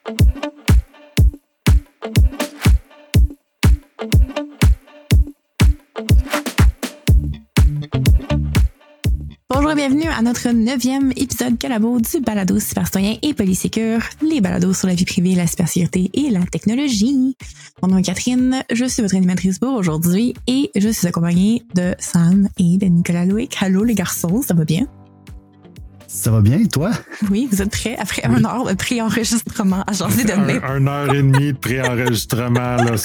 Bonjour et bienvenue à notre 9e épisode collabo du balado cybercitoyen et polysécure, les balados sur la vie privée, la cybersécurité et la technologie. Mon nom est Catherine, je suis votre animatrice pour aujourd'hui et je suis accompagnée de Sam et de Nicolas Loïc. Allô les garçons, ça va bien? Ça va bien, et toi? Oui, vous êtes prêts après une heure de pré-enregistrement à jaser de même. Une heure et demie de pré-enregistrement, là,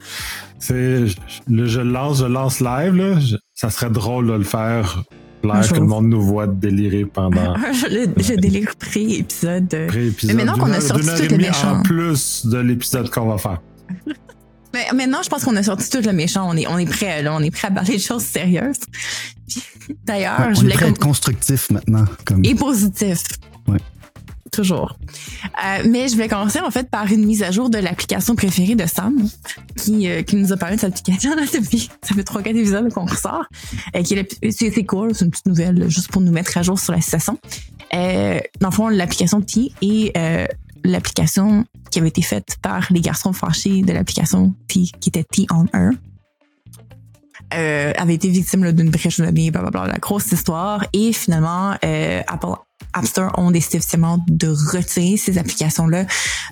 je lance live, là. Ça serait drôle de le faire live, que le monde nous voit délirer pendant... le délire pré-épisode. Pré-épisode. Mais maintenant qu'on a sorti tout le méchant. En plus de l'épisode qu'on va faire. Mais maintenant, je pense qu'on a sorti tout le méchant. On est prêt, là. On est prêt à parler de choses sérieuses. D'ailleurs, ouais, je voulais on est prêt à être constructif maintenant. Et positif. Ouais. Toujours. Mais je voulais commencer en fait par une mise à jour de l'application préférée de Sam, qui nous a parlé de cette application là depuis. Ça fait 3-4 épisodes qu'on ressort. C'est cool, c'est une petite nouvelle là, juste pour nous mettre à jour sur la situation. Dans le fond, l'application T et l'application qui avait été faite par les garçons fâchés de l'application T, qui était T on Air, avait été victime là, d'une brèche de données, blablabla, la grosse histoire. Et finalement, Apple App Store ont décidé officiellement de retirer ces applications-là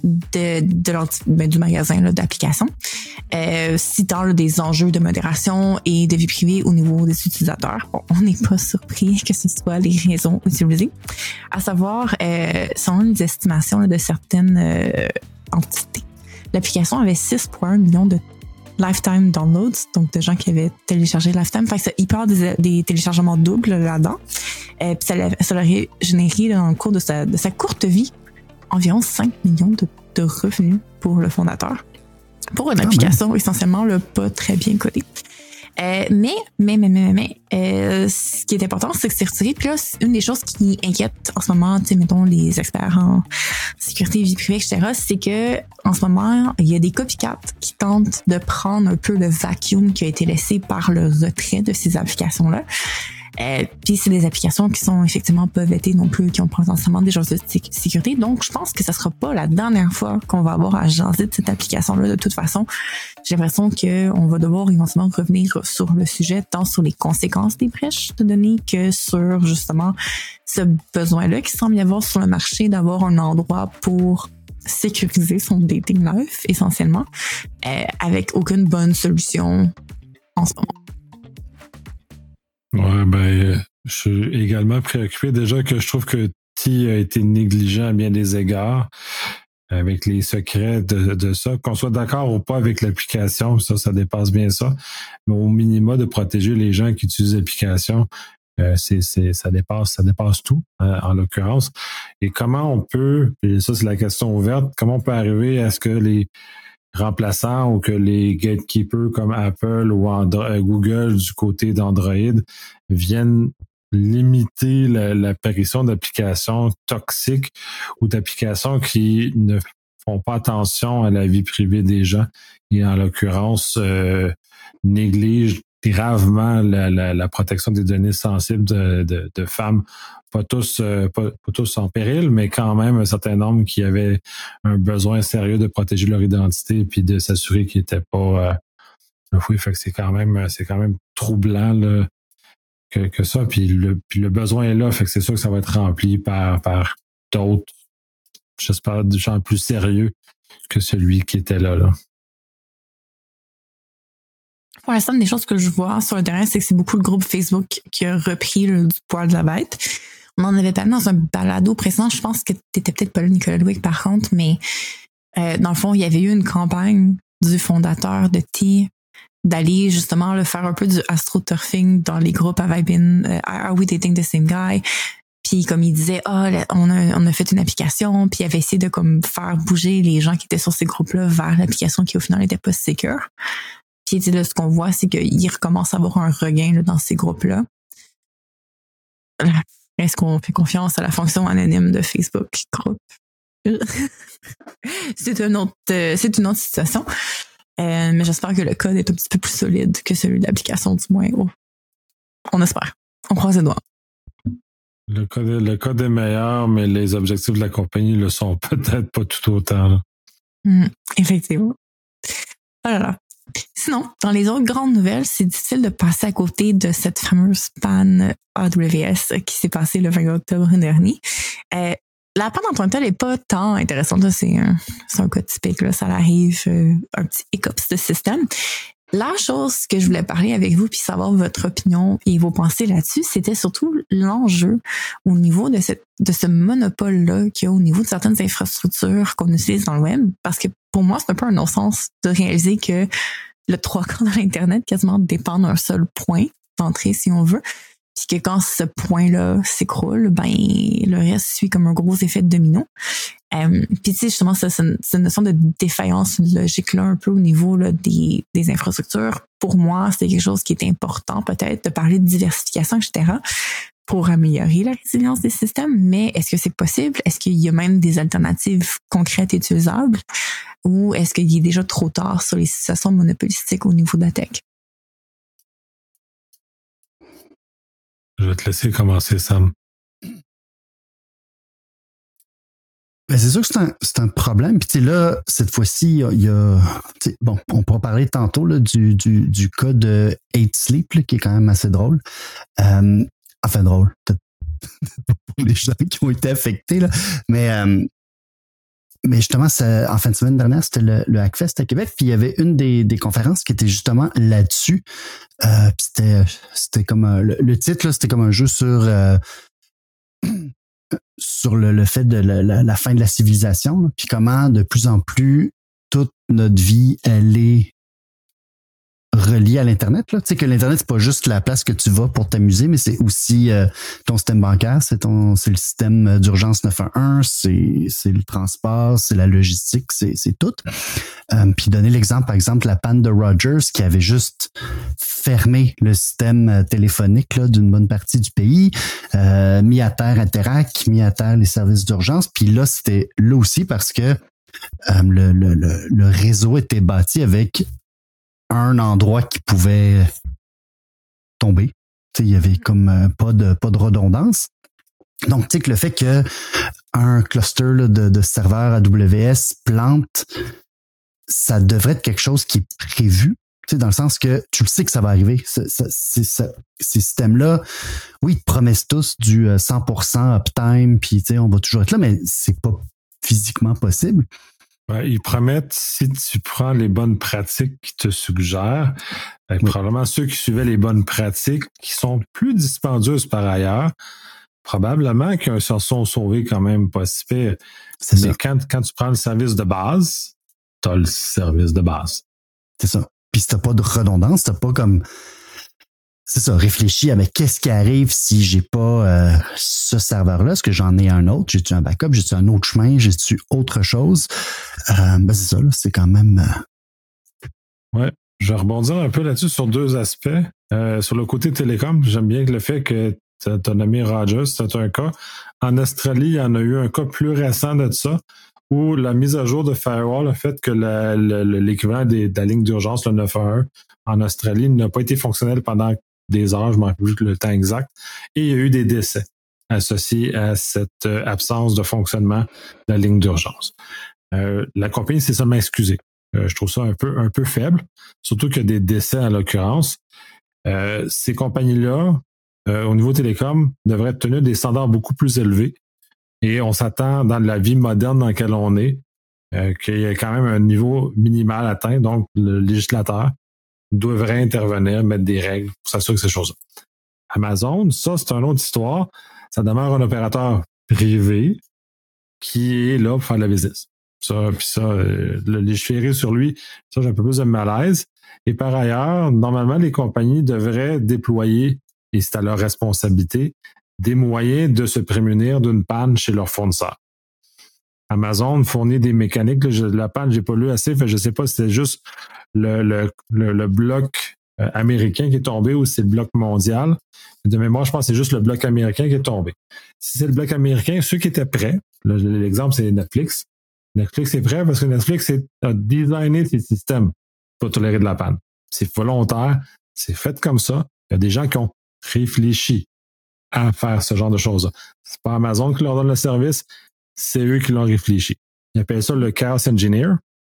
du magasin là, d'applications, citant là, des enjeux de modération et de vie privée au niveau des utilisateurs. Bon, on n'est pas surpris que ce soit les raisons utilisées. À savoir, selon les estimations là, de certaines entités, l'application avait 6,1 millions de lifetime downloads, donc de gens qui avaient téléchargé lifetime. Fait que ça, il peut y avoir des téléchargements doubles là-dedans. Puis ça aurait généré dans le cours de sa courte vie environ 5 millions de revenus pour le fondateur. Pour une application essentiellement là, pas très bien codée. Mais, ce qui est important, c'est que c'est retiré. Puis là, une des choses qui inquiète en ce moment, tu sais, mettons, les experts en sécurité, vie privée, etc., c'est que en ce moment, il y a des copycats qui tentent de prendre un peu le vacuum qui a été laissé par le retrait de ces applications-là. Puis c'est des applications qui sont effectivement pas vêtées non plus, qui ont potentiellement des choses de sécurité. Donc, je pense que ça sera pas la dernière fois qu'on va avoir à jaser de cette application-là. De toute façon, j'ai l'impression qu'on va devoir éventuellement revenir sur le sujet, tant sur les conséquences des brèches de données que sur justement ce besoin-là qui semble y avoir sur le marché d'avoir un endroit pour sécuriser son dating life, essentiellement, avec aucune bonne solution en ce moment. Ouais, je suis également préoccupé. Déjà que je trouve que T a été négligent à bien des égards avec les secrets de ça. Qu'on soit d'accord ou pas avec l'application, ça dépasse bien ça. Mais au minimum de protéger les gens qui utilisent l'application, ça dépasse tout, en l'occurrence. Et comment on peut, et ça c'est la question ouverte, comment on peut arriver à ce que les remplaçants ou que les gatekeepers comme Apple ou Google du côté d'Android viennent limiter l'apparition d'applications toxiques ou d'applications qui ne font pas attention à la vie privée des gens et en l'occurrence négligent gravement la protection des données sensibles de femmes. Pas tous en péril, mais quand même un certain nombre qui avaient un besoin sérieux de protéger leur identité puis de s'assurer qu'ils n'étaient pas oui, fait que c'est quand même troublant là, que ça. Puis le besoin est là, fait que c'est sûr que ça va être rempli par d'autres, j'espère, des gens plus sérieux que celui qui était là. Pour l'instant, des choses que je vois sur le terrain, c'est que c'est beaucoup le groupe Facebook qui a repris du poil de la bête. On en avait parlé dans un balado précédent. Je pense que t'étais peut-être pas là, Nicolas Louic, par contre, mais dans le fond, il y avait eu une campagne du fondateur de T d'aller justement là, faire un peu du astroturfing dans les groupes Have I been, Are we dating the same guy? Puis comme il disait, on a fait une application, puis il avait essayé de comme faire bouger les gens qui étaient sur ces groupes-là vers l'application qui au final n'était pas secure. Puis là, ce qu'on voit, c'est qu'il recommence à avoir un regain là, dans ces groupes-là. Est-ce qu'on fait confiance à la fonction anonyme de Facebook Group? C'est une autre situation. Mais j'espère que le code est un petit peu plus solide que celui de l'application, du moins. Oh. On espère. On croise les doigts. Le code est meilleur, mais les objectifs de la compagnie le sont peut-être pas tout autant. Là. Effectivement. Oh là là. Sinon, dans les autres grandes nouvelles, c'est difficile de passer à côté de cette fameuse panne AWS qui s'est passée le 20 octobre dernier. La panne en tant que telle n'est pas tant intéressante. Là, c'est un cas typique. Là, ça arrive, un petit hiccups de système. La chose que je voulais parler avec vous puis savoir votre opinion et vos pensées là-dessus, c'était surtout l'enjeu au niveau de ce monopole-là qu'il y a au niveau de certaines infrastructures qu'on utilise dans le web. Parce que pour moi, c'est un peu un non-sens de réaliser que le 3/4 de l'Internet quasiment dépend d'un seul point d'entrée, si on veut. Puis que quand ce point-là s'écroule, ben le reste suit comme un gros effet de domino. Puis tu sais, justement, cette notion de défaillance logique-là, un peu au niveau là, des infrastructures, pour moi, c'est quelque chose qui est important, peut-être, de parler de diversification, etc., pour améliorer la résilience des systèmes. Mais est-ce que c'est possible? Est-ce qu'il y a même des alternatives concrètes et utilisables? Ou est-ce qu'il est déjà trop tard sur les situations monopolistiques au niveau de la tech? Je vais te laisser commencer, Sam. Ben, c'est sûr que c'est un problème. Puis là, cette fois-ci, il y a bon, on pourra parler tantôt là, du cas de 8Sleep, là, qui est quand même assez drôle. Enfin drôle, peut-être pour les gens qui ont été affectés, là. Mais justement, en fin de semaine dernière, c'était le Hackfest à Québec, puis il y avait une des conférences qui était justement là-dessus. Puis c'était comme le titre, là, c'était comme un jeu sur le fait de la fin de la civilisation, là, puis comment de plus en plus toute notre vie, elle est reliée à l'Internet. Là. Tu sais que l'Internet, c'est pas juste la place que tu vas pour t'amuser, mais c'est aussi ton système bancaire, c'est le système d'urgence 911, c'est le transport, c'est la logistique, c'est tout. Puis donner l'exemple, par exemple, la panne de Rogers qui avait juste fermé le système téléphonique là, d'une bonne partie du pays, mis à terre Interac, mis à terre les services d'urgence. Puis là, c'était là aussi parce que le réseau était bâti avec un endroit qui pouvait tomber. Tu sais, il y avait comme pas de redondance. Donc, tu sais que le fait que un cluster là, de serveurs AWS plante, ça devrait être quelque chose qui est prévu. Tu sais, dans le sens que tu le sais que ça va arriver. Ces systèmes-là, oui, ils te promettent tous du 100% uptime, puis tu sais, on va toujours être là, mais c'est pas physiquement possible. Ouais, ils promettent, si tu prends les bonnes pratiques qu'ils te suggèrent, probablement ceux qui suivaient les bonnes pratiques, qui sont plus dispendieuses par ailleurs, probablement qu'ils s'en sont sauvés quand même pas si pire. Mais quand tu prends le service de base, t'as le service de base. C'est ça. Puis si t'as pas de redondance, t'as pas comme... C'est ça, réfléchis à mais qu'est-ce qui arrive si j'ai pas ce serveur-là, est-ce que j'en ai un autre, j'ai-tu un backup, j'ai-tu un autre chemin, j'ai-tu autre chose? Ben c'est ça, là, c'est quand même... Ouais, je vais rebondir un peu là-dessus sur deux aspects. Sur le côté télécom, j'aime bien le fait que tu as nommé Rogers, c'est un cas. En Australie, il y en a eu un cas plus récent de ça, où la mise à jour de Firewall a fait que l'équivalent de la ligne d'urgence, le 911, en Australie, n'a pas été fonctionnel pendant des heures, je ne me rappelle plus le temps exact, et il y a eu des décès associés à cette absence de fonctionnement de la ligne d'urgence. La compagnie s'est seulement excusée. Je trouve ça un peu faible, surtout qu'il y a des décès en l'occurrence. Ces compagnies-là, au niveau télécom, devraient tenir des standards beaucoup plus élevés, et on s'attend dans la vie moderne dans laquelle on est, qu'il y ait quand même un niveau minimal atteint, donc le législateur devrait intervenir, mettre des règles pour s'assurer que ces choses-là. Amazon, ça, c'est une autre histoire. Ça demeure un opérateur privé qui est là pour faire de la business. Ça, le légiférer sur lui, ça, j'ai un peu plus de malaise. Et par ailleurs, normalement, les compagnies devraient déployer, et c'est à leur responsabilité, des moyens de se prémunir d'une panne chez leurs fournisseurs. Amazon fournit des mécaniques. La panne, j'ai pas lu assez, je ne sais pas si c'est juste le bloc américain qui est tombé ou si c'est le bloc mondial. De mémoire, je pense que c'est juste le bloc américain qui est tombé. Si c'est le bloc américain, ceux qui étaient prêts, l'exemple, c'est Netflix. Netflix est prêt parce que Netflix a designé ses systèmes pour tolérer de la panne. C'est volontaire, c'est fait comme ça. Il y a des gens qui ont réfléchi. à faire ce genre de choses-là. C'est pas Amazon qui leur donne le service, c'est eux qui l'ont réfléchi. Ils appellent ça le chaos engineer.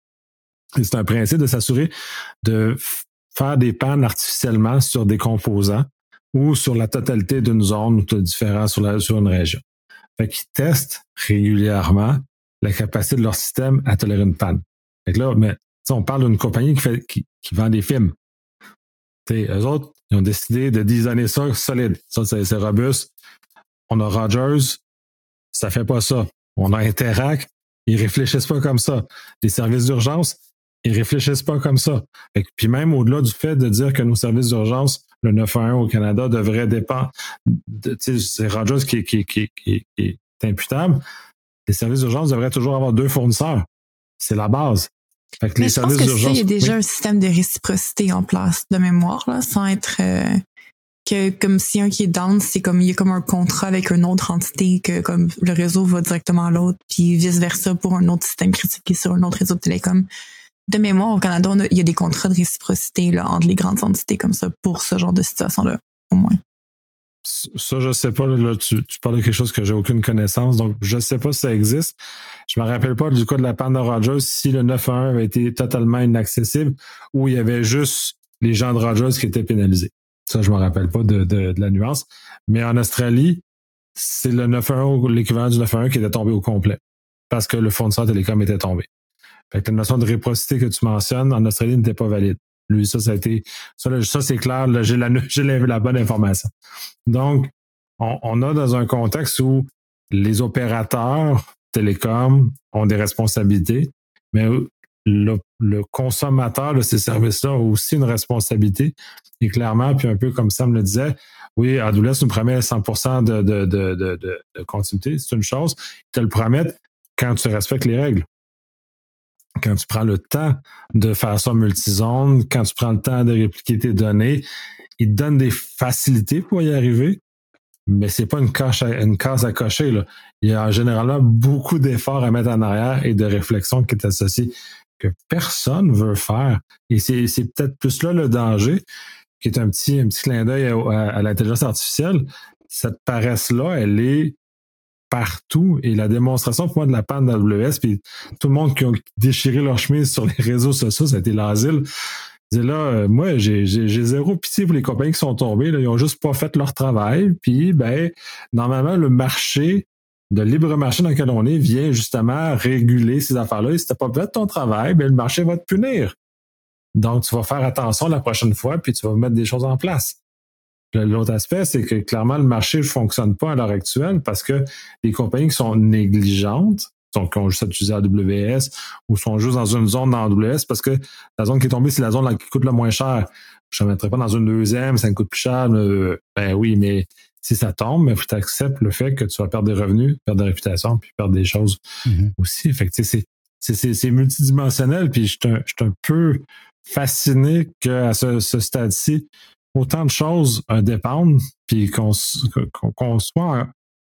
Et c'est un principe de s'assurer de faire des pannes artificiellement sur des composants ou sur la totalité d'une zone ou différent sur une région. Fait qu'ils testent régulièrement la capacité de leur système à tolérer une panne. Fait que là, mais, on parle d'une compagnie qui vend des films. Eux autres, ils ont décidé de designer ça solide. Ça, c'est robuste. On a Rogers, ça fait pas ça. On a Interact, ils réfléchissent pas comme ça. Les services d'urgence, ils réfléchissent pas comme ça. Puis même au-delà du fait de dire que nos services d'urgence, le 911 au Canada, devrait dépendre c'est Rogers qui est imputable. Les services d'urgence devraient toujours avoir 2 fournisseurs. C'est la base. Fait que mais les services d'urgence. Il y a déjà un système de réciprocité en place de mémoire, là, sans être que comme si un qui est down, c'est comme il y a comme un contrat avec une autre entité que comme le réseau va directement à l'autre, puis vice versa pour un autre système critique qui est sur un autre réseau de télécom. De mémoire, au Canada, il y a des contrats de réciprocité là, entre les grandes entités comme ça pour ce genre de situation-là, au moins. Ça, je sais pas. Là, tu parles de quelque chose que j'ai aucune connaissance, donc je sais pas si ça existe. Je me rappelle pas du cas de la panne de Rogers si le 911 avait été totalement inaccessible ou il y avait juste les gens de Rogers qui étaient pénalisés. Ça, je me rappelle pas de la nuance. Mais en Australie, c'est le 911 ou l'équivalent du 911 qui était tombé au complet parce que le fournisseur télécom était tombé. Fait que la notion de réciprocité que tu mentionnes en Australie n'était pas valide. Lui, ça a été, ça c'est clair, là, j'ai la bonne information. Donc, on a dans un contexte où les opérateurs télécoms ont des responsabilités, mais le consommateur de ces services-là a aussi une responsabilité. Et clairement, puis un peu comme Sam le disait, oui, AWS nous promet 100% de continuité, c'est une chose. Ils te le promettent quand tu respectes les règles. Quand tu prends le temps de faire ça multizone, quand tu prends le temps de répliquer tes données, ils te donnent des facilités pour y arriver, mais c'est pas une case à cocher, là. Il y a généralement beaucoup d'efforts à mettre en arrière et de réflexion qui est associée que personne veut faire. Et c'est peut-être plus là le danger, qui est un petit clin d'œil à l'intelligence artificielle. Cette paresse-là, elle est partout. Et la démonstration pour moi de la panne d'AWS, puis tout le monde qui a déchiré leur chemise sur les réseaux sociaux, ça a été l'asile. Là, moi, j'ai zéro pitié pour les compagnies qui sont tombées. Là, ils ont juste pas fait leur travail. Puis, normalement, le marché, de libre marché dans lequel on est, vient justement réguler ces affaires-là. Et si t'as pas fait ton travail, le marché va te punir. Donc, tu vas faire attention la prochaine fois, puis tu vas mettre des choses en place. L'autre aspect, c'est que clairement, le marché ne fonctionne pas à l'heure actuelle parce que les compagnies qui sont négligentes, donc qui ont juste utilisé AWS ou sont juste dans une zone dans AWS parce que la zone qui est tombée, c'est la zone qui coûte le moins cher. Je ne mettrai pas dans une deuxième, ça me coûte plus cher. Oui, mais si ça tombe, il faut que tu acceptes le fait que tu vas perdre des revenus, perdre de réputation, puis perdre des choses aussi. Fait que c'est multidimensionnel, puis je suis un peu fasciné qu'à ce stade-ci, autant de choses dépendent, puis qu'on soit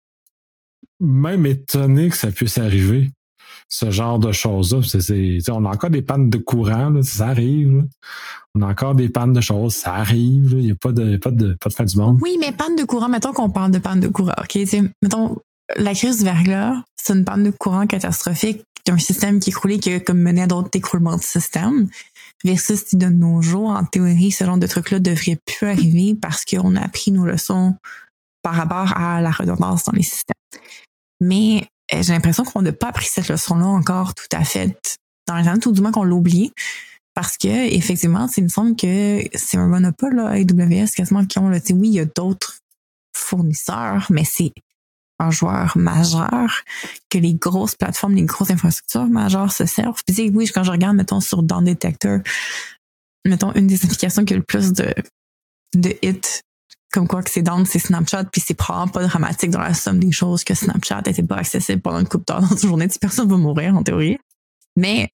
même étonné que ça puisse arriver, ce genre de choses-là. On a encore des pannes de courant, là, ça arrive. Là. On a encore des pannes de choses, ça arrive. Il n'y a pas de fin du monde. Oui, mais panne de courant, mettons qu'on parle de panne de courant. OK, mettons, la crise du verglas, c'est une panne de courant catastrophique d'un système qui écroulait, qui a comme mené à d'autres écroulements de système. Versus de nos jours, en théorie, ce genre de truc-là devrait plus arriver parce qu'on a appris nos leçons par rapport à la redondance dans les systèmes. Mais j'ai l'impression qu'on n'a pas appris cette leçon-là encore tout à fait dans les années, tout du moins qu'on l'a oublié. Parce que, effectivement, il me semble que c'est un monopole, là, AWS, quasiment, qui ont, là, oui, il y a d'autres fournisseurs, mais c'est un joueur majeur que les grosses plateformes, les grosses infrastructures majeures se servent. Puis oui, quand je regarde, mettons, sur Down Detector, mettons, une des applications qui a le plus de hits, comme quoi que c'est down, c'est Snapchat, puis c'est probablement pas dramatique dans la somme des choses que Snapchat n'était pas accessible pendant une couple d'heures dans une journée. Personne va mourir, en théorie. Mais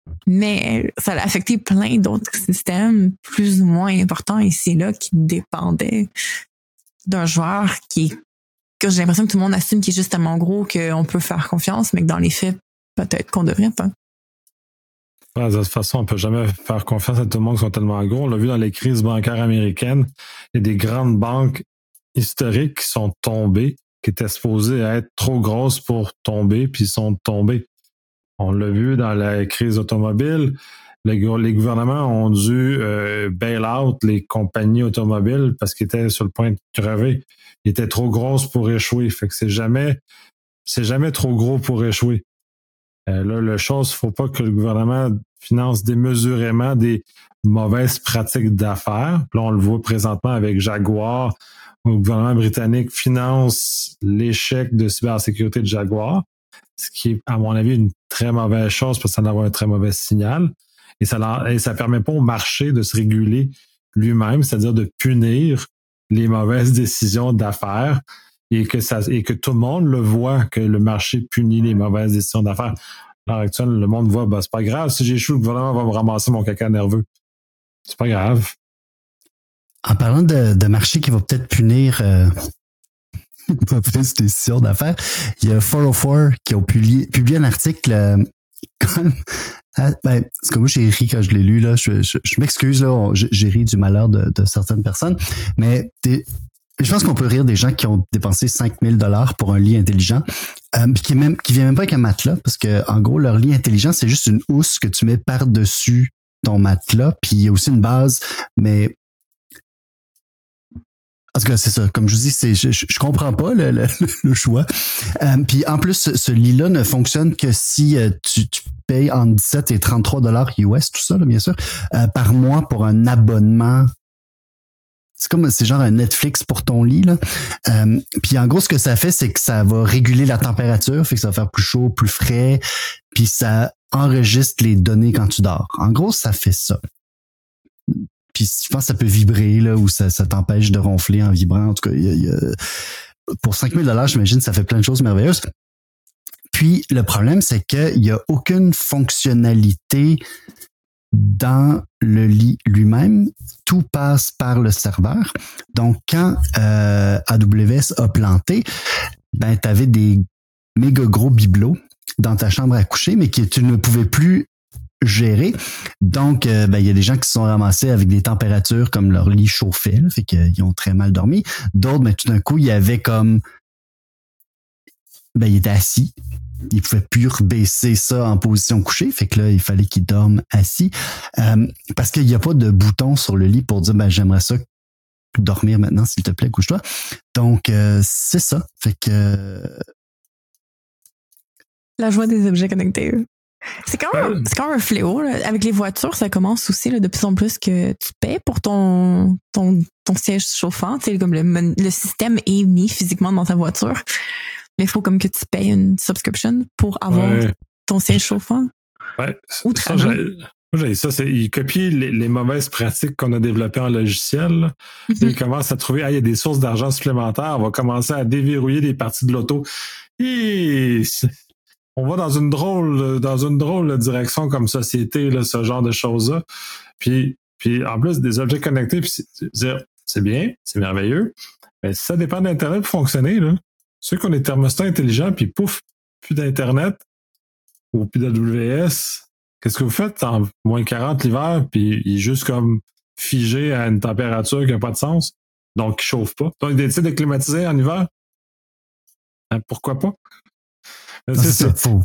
ça a affecté plein d'autres systèmes plus ou moins importants ici et là qui dépendaient d'un joueur que j'ai l'impression que tout le monde assume qu'il est juste tellement gros qu'on peut faire confiance, mais que dans les faits, peut-être qu'on devrait pas. De toute façon, on ne peut jamais faire confiance à tout le monde qui sont tellement gros. On l'a vu dans les crises bancaires américaines. Il y a des grandes banques historiques qui sont tombées, qui étaient supposées être trop grosses pour tomber, puis sont tombées. On l'a vu dans la crise automobile. Les gouvernements ont dû bail out les compagnies automobiles parce qu'ils étaient sur le point de crever. Ils étaient trop grosses pour échouer. Fait que c'est jamais trop gros pour échouer. Là, la chose, faut pas que le gouvernement finance démesurément des mauvaises pratiques d'affaires. Là, on le voit présentement avec Jaguar. Le gouvernement britannique finance l'échec de cybersécurité de Jaguar, ce qui est, à mon avis, une très mauvaise chose parce que ça envoie un très mauvais signal. Et ça permet pas au marché de se réguler lui-même, c'est-à-dire de punir les mauvaises décisions d'affaires et que tout le monde le voit, que le marché punit les mauvaises décisions d'affaires. À l'heure actuelle, le monde voit, c'est pas grave, si j'échoue, le gouvernement va me ramasser mon caca nerveux. C'est pas grave. En parlant de marché qui va peut-être punir mauvaise décision d'affaires, il y a 404 qui ont publié un article parce que moi j'ai ri quand je l'ai lu là, je m'excuse là, j'ai ri du malheur de certaines personnes, mais je pense qu'on peut rire des gens qui ont dépensé 5000 $ pour un lit intelligent, puis qui vient même pas avec un matelas, parce que en gros leur lit intelligent c'est juste une housse que tu mets par-dessus ton matelas, puis il y a aussi une base, mais en tout cas, c'est ça. Comme je vous dis, je comprends pas le choix. Puis en plus, ce lit-là ne fonctionne que si tu payes entre 17 et 33 $ US, tout ça, là, bien sûr, par mois pour un abonnement. C'est genre un Netflix pour ton lit, là. Puis en gros, ce que ça fait, c'est que ça va réguler la température, fait que ça va faire plus chaud, plus frais, puis ça enregistre les données quand tu dors. En gros, ça fait ça. Puis je pense que ça peut vibrer là, ou ça t'empêche de ronfler en vibrant. En tout cas, pour 5000 $, j'imagine, ça fait plein de choses merveilleuses. Puis le problème, c'est qu'il n'y a aucune fonctionnalité dans le lit lui-même. Tout passe par le serveur. Donc, quand AWS a planté, tu avais des méga gros bibelots dans ta chambre à coucher, mais que tu ne pouvais plus gérer. Donc, il y a des gens qui se sont ramassés avec des températures comme leur lit chauffait, là, fait qu'ils ont très mal dormi. D'autres, mais tout d'un coup, il y avait comme... ils étaient assis. Ils pouvaient plus rebaisser ça en position couchée, fait que là, il fallait qu'ils dorment assis. Parce qu'il n'y a pas de bouton sur le lit pour dire, j'aimerais ça dormir maintenant, s'il te plaît, couche-toi. Donc, c'est ça. Fait que... La joie des objets connectés. C'est quand même un fléau. Là. Avec les voitures, ça commence aussi là, de plus en plus que tu paies pour ton siège chauffant. Tu sais, comme le système est mis physiquement dans ta voiture. Mais il faut comme que tu payes une subscription pour avoir ton siège chauffant. Ouais. Il copie les mauvaises pratiques qu'on a développées en logiciel. Mm-hmm. Il commence à trouver, il y a des sources d'argent supplémentaires. On va commencer à déverrouiller des parties de l'auto. On va dans une drôle de direction comme société, là, ce genre de choses-là. Puis en plus, des objets connectés, c'est bien, c'est merveilleux, mais ça dépend d'Internet pour fonctionner. Là. Ceux qui ont des thermostats intelligents, puis pouf, plus d'Internet ou plus d'AWS, qu'est-ce que vous faites en moins 40 l'hiver, puis il est juste comme figé à une température qui n'a pas de sens, donc il chauffe pas. Donc, il décide de climatiser en hiver. Pourquoi pas? C'est faux.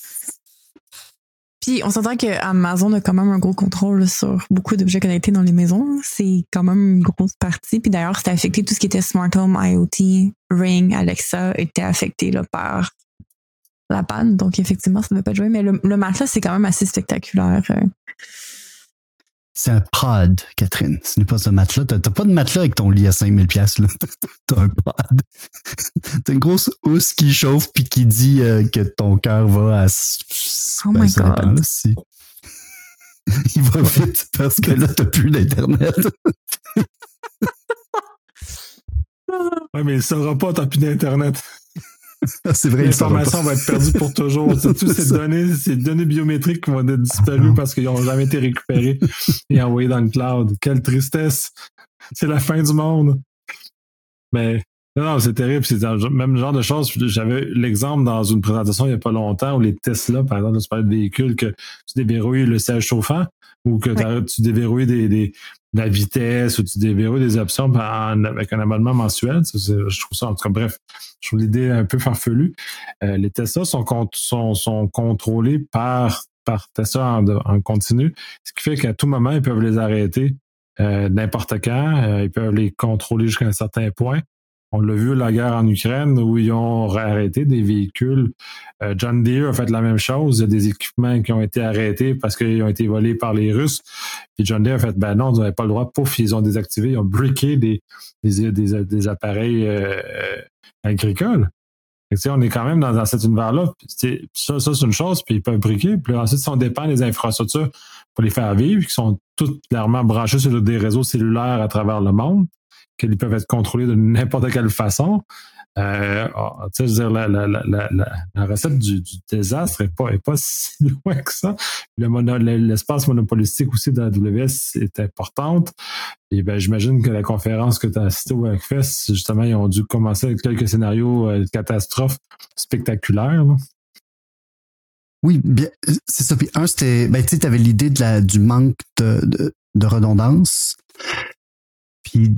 Puis on s'entend que Amazon a quand même un gros contrôle sur beaucoup d'objets connectés dans les maisons. C'est quand même une grosse partie. Puis d'ailleurs, c'était affecté tout ce qui était Smart Home, IoT, Ring, Alexa était affecté là, par la panne. Donc effectivement, ça ne devait pas jouer. Mais le matelas, c'est quand même assez spectaculaire. C'est un pod, Catherine. Ce n'est pas un matelas. T'as pas de matelas avec ton lit à 5000 $, là. T'as un pod. T'as une grosse housse qui chauffe puis qui dit que ton cœur va à... Oh my God. Dépend, là, il va vite parce que là, t'as plus d'Internet. Ouais, mais il ne saura pas, t'as plus d'Internet. C'est vrai, l'information va être perdue pour toujours. C'est toutes ces données biométriques qui vont être disparues parce qu'ils n'ont jamais été récupérées et envoyées dans le cloud. Quelle tristesse! C'est la fin du monde. Mais Non, c'est terrible. C'est même le genre de choses. J'avais l'exemple dans une présentation il n'y a pas longtemps où les Tesla, par exemple, tu parlais de véhicules que tu déverrouilles le siège chauffant ou que tu déverrouilles la vitesse ou tu déverrouilles des options avec un abonnement mensuel. Je trouve ça, en tout cas, bref, je trouve l'idée un peu farfelue. Les Tesla sont contrôlés par Tesla en continu, ce qui fait qu'à tout moment, ils peuvent les arrêter n'importe quand. Ils peuvent les contrôler jusqu'à un certain point. On l'a vu la guerre en Ukraine où ils ont arrêté des véhicules. John Deere a fait la même chose. Il y a des équipements qui ont été arrêtés parce qu'ils ont été volés par les Russes. Puis John Deere a fait, ben non, vous n'avez pas le droit. Pouf, ils ont désactivé, ils ont briqué des appareils agricoles. On est quand même dans cet univers-là. Ça, c'est une chose, puis ils peuvent briquer. Puis ensuite, si on dépend des infrastructures pour les faire vivre, qui sont toutes clairement branchées sur des réseaux cellulaires à travers le monde, qu'ils peuvent être contrôlés de n'importe quelle façon. Je veux dire, la recette du désastre est pas si loin que ça. L'espace monopolistique aussi de la AWS est importante. Et ben, j'imagine que la conférence que tu as assistée au Hackfest, justement, ils ont dû commencer avec quelques scénarios de catastrophes spectaculaires. Là. Oui, bien, c'est ça. Puis c'était, tu avais l'idée du manque de redondance. Puis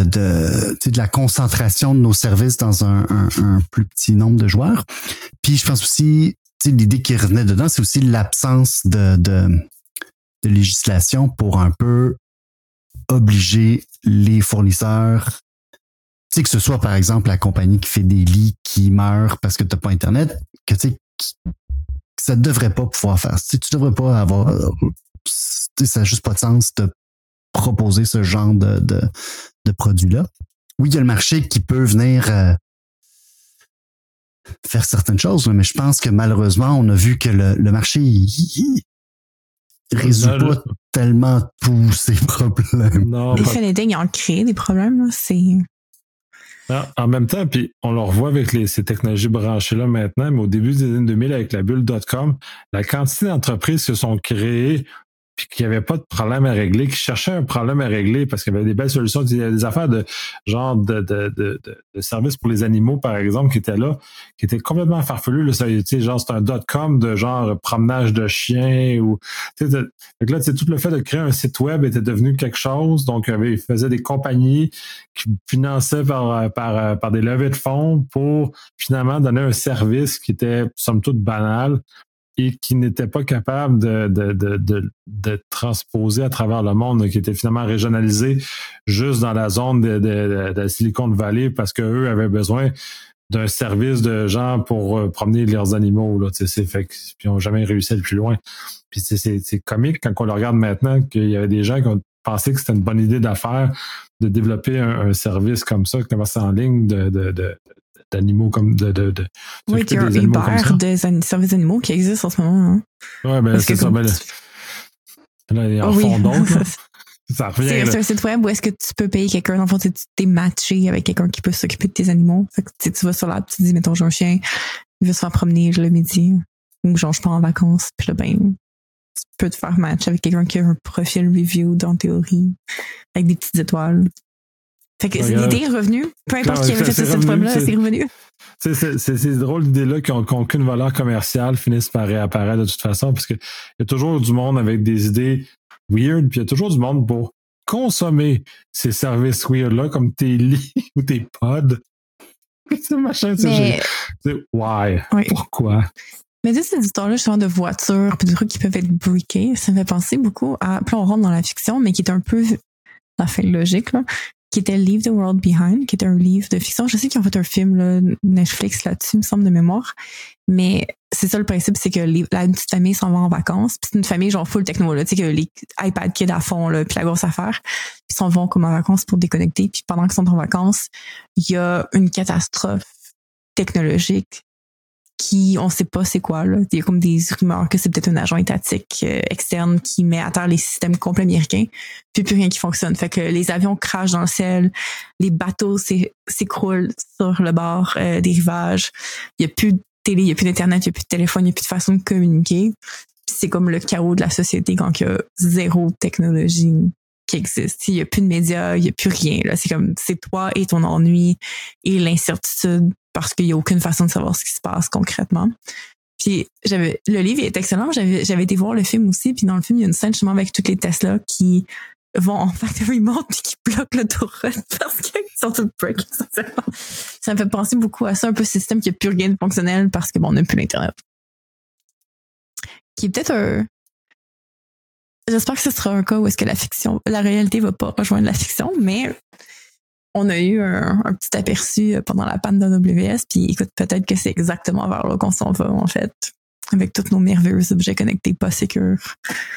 de la concentration de nos services dans un plus petit nombre de joueurs. Puis je pense aussi, l'idée qui revenait dedans, c'est aussi l'absence de législation pour un peu obliger les fournisseurs, que ce soit par exemple la compagnie qui fait des lits qui meurt parce que tu n'as pas Internet, que ça ne devrait pas pouvoir faire. Tu ne devrais pas avoir... ça n'a juste pas de sens de proposer ce genre de produit-là. Oui, il y a le marché qui peut venir faire certaines choses, mais je pense que malheureusement, on a vu que le marché il résout pas tellement tous ces problèmes. Non, ils en créent des problèmes. Là. C'est... En même temps, puis on le revoit avec ces technologies branchées-là maintenant, mais au début des années 2000, avec la bulle .com, la quantité d'entreprises qui se sont créées puis qu'il n'y avait pas de problème à régler, qui cherchaient un problème à régler parce qu'il y avait des belles solutions. Il y avait des affaires de genre de services pour les animaux, par exemple, qui étaient là, qui étaient complètement farfelus. Là, genre, c'est un .com de genre promenage de chiens ou donc là, tout le fait de créer un site web était devenu quelque chose. Donc, il faisait des compagnies qui finançaient par des levées de fonds pour finalement donner un service qui était somme toute banal et qui n'était pas capable de transposer à travers le monde, qui était finalement régionalisé juste dans la zone de Silicon Valley parce qu'eux avaient besoin d'un service de gens pour promener leurs animaux. Là, fait que, puis ils n'ont jamais réussi à aller plus loin. Puis c'est comique quand on le regarde maintenant qu'il y avait des gens qui ont pensé que c'était une bonne idée d'affaires de développer un service comme ça, commerce en ligne d'animaux comme oui, il y a un Uber des services animaux qui existent en ce moment. Hein. Oui, ben c'est ça. Là, il est en fond donc. Ça revient. C'est un site web où est-ce que tu peux payer quelqu'un. Dans le fond, tu t'es matché avec quelqu'un qui peut s'occuper de tes animaux. Fait que, tu vas sur l'app, tu dis, mettons, j'ai un chien, il veut se faire promener le midi, ou genre, je pars en vacances, puis là, ben, tu peux te faire match avec quelqu'un qui a un profil review, dans théorie, avec des petites étoiles. Fait que l'idée est revenue. Peu importe qui avait fait ce site web-là, c'est revenu. Ces drôles d'idées-là qui n'ont aucune valeur commerciale finissent par réapparaître de toute façon, parce qu'il y a toujours du monde avec des idées weird, puis il y a toujours du monde pour consommer ces services weird-là, comme tes lits ou tes pods. C'est machin, c'est why? Oui. Pourquoi? Mais tu sais, ces histoires-là, justement, de voitures, puis de trucs qui peuvent être briqués, ça me fait penser beaucoup à... Puis on rentre dans la fiction, mais qui est un peu la fin logique, là, qui était Leave the World Behind, qui était un livre de fiction. Je sais qu'ils ont fait un film là, Netflix là-dessus, il me semble, de mémoire. Mais c'est ça le principe, c'est que une petite famille s'en va en vacances. Puis c'est une famille genre full techno, là, tu sais, que les iPad kids à fond, là, puis la grosse affaire. Puis ils s'en vont comme en vacances pour déconnecter. Puis pendant qu'ils sont en vacances, il y a une catastrophe technologique qui, on sait pas c'est quoi, là. Il y a comme des rumeurs que c'est peut-être un agent étatique externe qui met à terre les systèmes complets américains, puis plus rien qui fonctionne. Fait que les avions crachent dans le ciel, les bateaux s'écroulent sur le bord des rivages. Il y a plus de télé, il y a plus d'internet, il y a plus de téléphone, il y a plus de façon de communiquer. Puis c'est comme le chaos de la société quand il y a zéro technologie qui existe. Il n'y a plus de médias, il n'y a plus rien. Là. C'est toi et ton ennui et l'incertitude parce qu'il n'y a aucune façon de savoir ce qui se passe concrètement. Puis le livre est excellent. J'avais été voir le film aussi. Puis dans le film, il y a une scène justement avec toutes les Tesla qui vont en factory mode puis qui bloquent l'autoroute parce qu'ils sont toutes break. Ça me fait penser beaucoup à ça, un peu système qui n'a plus rien de fonctionnel parce que on n'a plus l'Internet. Qui est peut-être J'espère que ce sera un cas où est-ce que la réalité va pas rejoindre la fiction, mais on a eu un petit aperçu pendant la panne d'AWS, puis écoute, peut-être que c'est exactement vers là qu'on s'en va, en fait, avec tous nos merveilleux objets connectés pas sécures.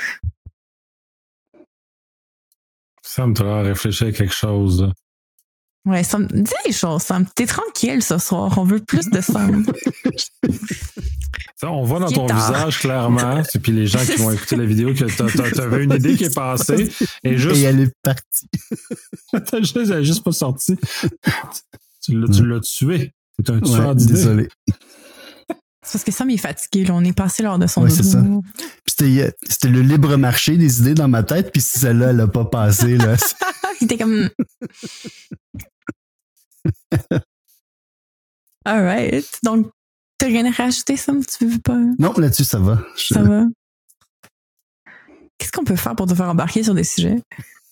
Ça me doit réfléchir à quelque chose. Là. Ouais, Sam, dis les choses, Sam. T'es tranquille ce soir, on veut plus de Sam. On voit dans ton visage clairement, et puis les gens qui vont écouter la vidéo que t'avais une idée qui est passée et elle est partie. Elle est juste pas sortie. Tu l'as tué. C'est un tueur d'idées. Désolé. C'est parce que Sam est fatigué, là. On est passé lors de son doudou. C'est ça. C'était le libre marché des idées dans ma tête, puis si celle-là, elle a pas passé, là. Il était comme... All right. Donc, t'as rien à rajouter, Sam? Tu veux pas? Non, là-dessus, ça va. Ça va. Qu'est-ce qu'on peut faire pour te faire embarquer sur des sujets?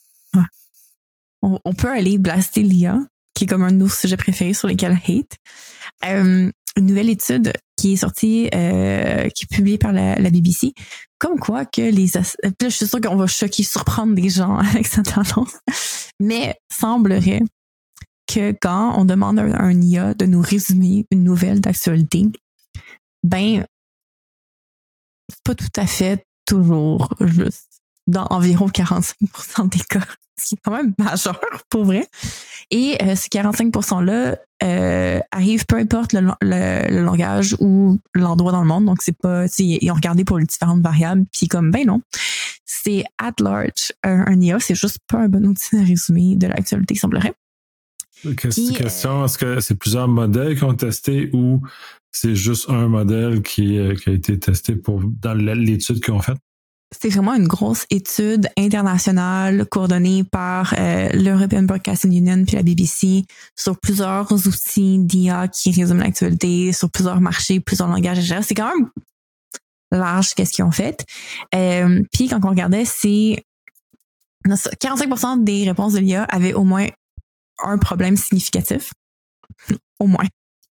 On peut aller blaster l'IA, qui est comme un de nos sujets préférés sur lesquels hate. Une nouvelle étude qui est sortie, qui est publiée par la BBC, comme quoi que je suis sûre qu'on va surprendre des gens avec cette annonce, mais semblerait que quand on demande à un IA de nous résumer une nouvelle d'actualité, ben, c'est pas tout à fait toujours juste dans environ 45% des cas, ce qui est quand même majeur pour vrai. Et ces 45%-là arrivent peu importe le langage ou l'endroit dans le monde. Donc, c'est pas, ils ont regardé pour les différentes variables, puis comme, ben non, c'est at large. Un IA, c'est juste pas un bon outil de résumé de l'actualité, il semblerait. Question, est-ce que c'est plusieurs modèles qui ont testé ou c'est juste un modèle qui a été testé dans l'étude qu'ils ont faite? C'est vraiment une grosse étude internationale coordonnée par l'European Broadcasting Union puis la BBC sur plusieurs outils d'IA qui résument l'actualité, sur plusieurs marchés, plusieurs langages, etc. C'est quand même large qu'est-ce qu'ils ont fait. Puis quand on regardait, c'est 45% des réponses de l'IA avaient au moins un problème significatif. Au moins.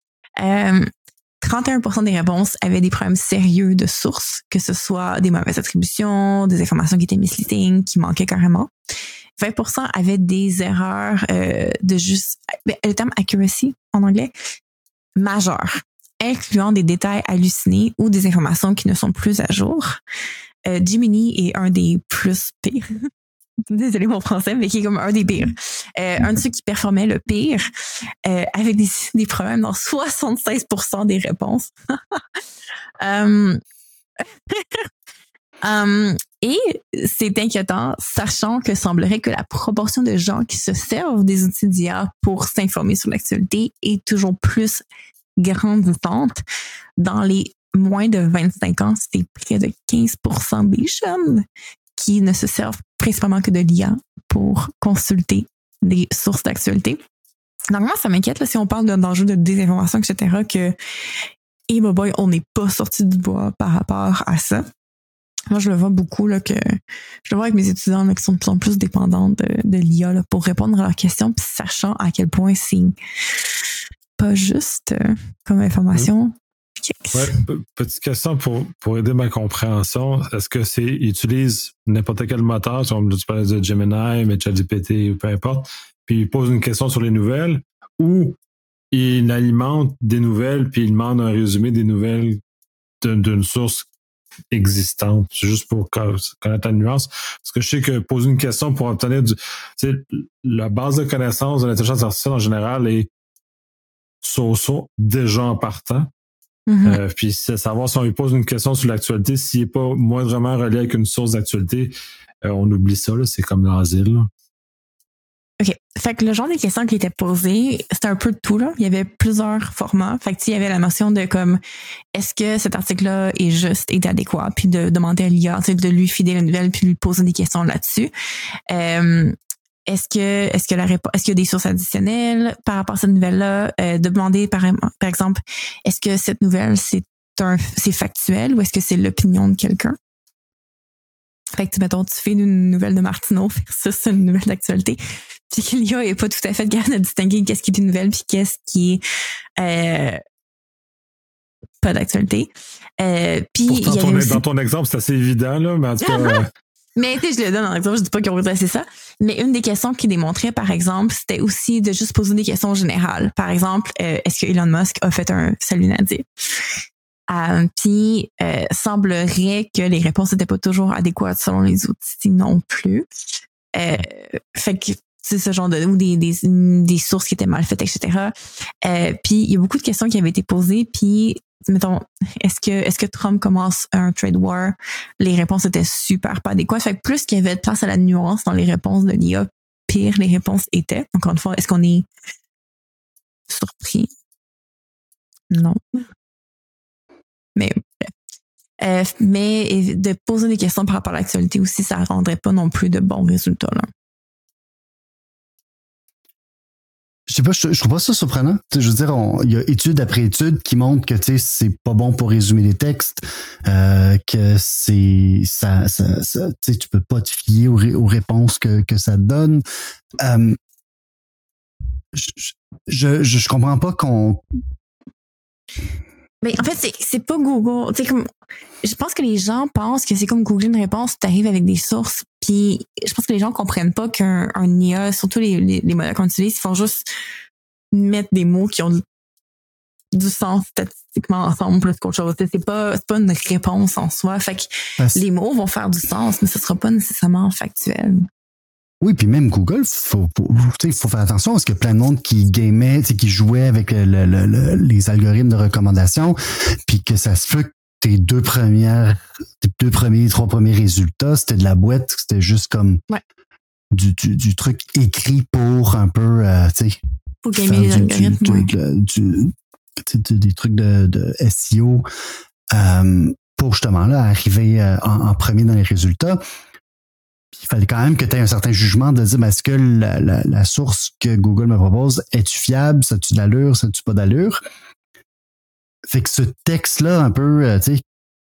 31% des réponses avaient des problèmes sérieux de source, que ce soit des mauvaises attributions, des informations qui étaient misleading, qui manquaient carrément. 20% avaient des erreurs le terme accuracy en anglais, majeures, incluant des détails hallucinés ou des informations qui ne sont plus à jour. Gemini est un des plus pires. Désolé mon français, mais qui est comme un des pires. Un de ceux qui performait le pire, avec des problèmes dans 76% des réponses. Et c'est inquiétant, sachant que semblerait que la proportion de gens qui se servent des outils d'IA pour s'informer sur l'actualité est toujours plus grandissante. Dans les moins de 25 ans, c'est près de 15% des jeunes qui ne se servent principalement que de l'IA pour consulter des sources d'actualité. Donc moi, ça m'inquiète là, si on parle d'enjeux de désinformation, etc., que boy, on n'est pas sorti du bois par rapport à ça. Moi, je le vois beaucoup, là, je le vois avec mes étudiants là, qui sont de plus en plus dépendants de l'IA là, pour répondre à leurs questions, puis sachant à quel point c'est pas juste comme information. Ouais, petite question pour aider ma compréhension. Est-ce que ils utilisent n'importe quel moteur, comme tu parlais de Gemini, mais ChatGPT ou peu importe, puis ils posent une question sur les nouvelles, ou ils alimentent des nouvelles puis ils demandent un résumé des nouvelles d'une source existante, juste pour connaître la nuance. Parce que je sais que poser une question pour obtenir la base de connaissances de l'intelligence artificielle en général est so-so déjà en partant. Mm-hmm. Puis savoir si on lui pose une question sur l'actualité, s'il n'est pas moindrement relié avec une source d'actualité, on oublie ça, là, c'est comme l'asile. Là. OK. Fait que le genre de questions qui étaient posées, c'était un peu de tout, là. Il y avait plusieurs formats. Fait que, il y avait la notion de comme, est-ce que cet article-là est juste, est adéquat? Puis de demander à l'IA, de lui filer la nouvelle puis lui poser des questions là-dessus. Est-ce qu'il y a des sources additionnelles par rapport à cette nouvelle-là? De demander, par exemple, est-ce que cette nouvelle, c'est factuel ou est-ce que c'est l'opinion de quelqu'un? Fait que, mettons, tu fais une nouvelle de Martineau versus une nouvelle d'actualité. Puis que l'IA est pas tout à fait capable de distinguer qu'est-ce qui est une nouvelle puis qu'est-ce qui est pas d'actualité. Puis pourtant, dans ton exemple, c'est assez évident, là, mais en tout cas... Mais tu sais, je le donne en exemple, je dis pas qu'ils ont redressé ça. Mais une des questions qui démontrait, par exemple, c'était aussi de juste poser des questions générales. Par exemple, est-ce que Elon Musk a fait un salut nazi? Puis semblerait que les réponses n'étaient pas toujours adéquates selon les outils non plus. Fait que c'est ce genre de ou des sources qui étaient mal faites, etc. Puis il y a beaucoup de questions qui avaient été posées. Puis mettons, est-ce que Trump commence un trade war? Les réponses étaient super pas adéquates. Fait que plus qu'il y avait de place à la nuance dans les réponses de l'IA, pire les réponses étaient. Encore une fois, est-ce qu'on est surpris? Non. Mais bref. Mais de poser des questions par rapport à l'actualité aussi, ça rendrait pas non plus de bons résultats, là. Je sais pas, je trouve pas ça surprenant. Je veux dire, il y a étude après étude qui montrent que c'est pas bon pour résumer les textes, que c'est ça tu peux pas te fier aux réponses que ça te donne. Je comprends pas qu'on. Mais en fait, c'est pas Google. Tu sais, comme je pense que les gens pensent que c'est comme Google une réponse, tu arrives avec des sources. Puis je pense que les gens comprennent pas qu'un IA, surtout les modèles qu'on utilise, ils font juste mettre des mots qui ont du sens statistiquement ensemble plus qu'autre chose. C'est pas une réponse en soi. Fait que les mots vont faire du sens, mais ce sera pas nécessairement factuel. Oui, puis même Google, faut faire attention parce qu'il y a plein de monde qui gamait, qui jouait avec les algorithmes de recommandation, puis que ça se fait que tes trois premiers résultats, c'était de la boîte, c'était juste comme du truc écrit pour un peu, pour gamer les algorithmes, des trucs de SEO pour justement là arriver en premier dans les résultats. Il fallait quand même que tu aies un certain jugement de dire est-ce que la source que Google me propose, es-tu fiable, ça a-tu de l'allure, ça a-tu pas d'allure? Fait que ce texte-là, un peu, tu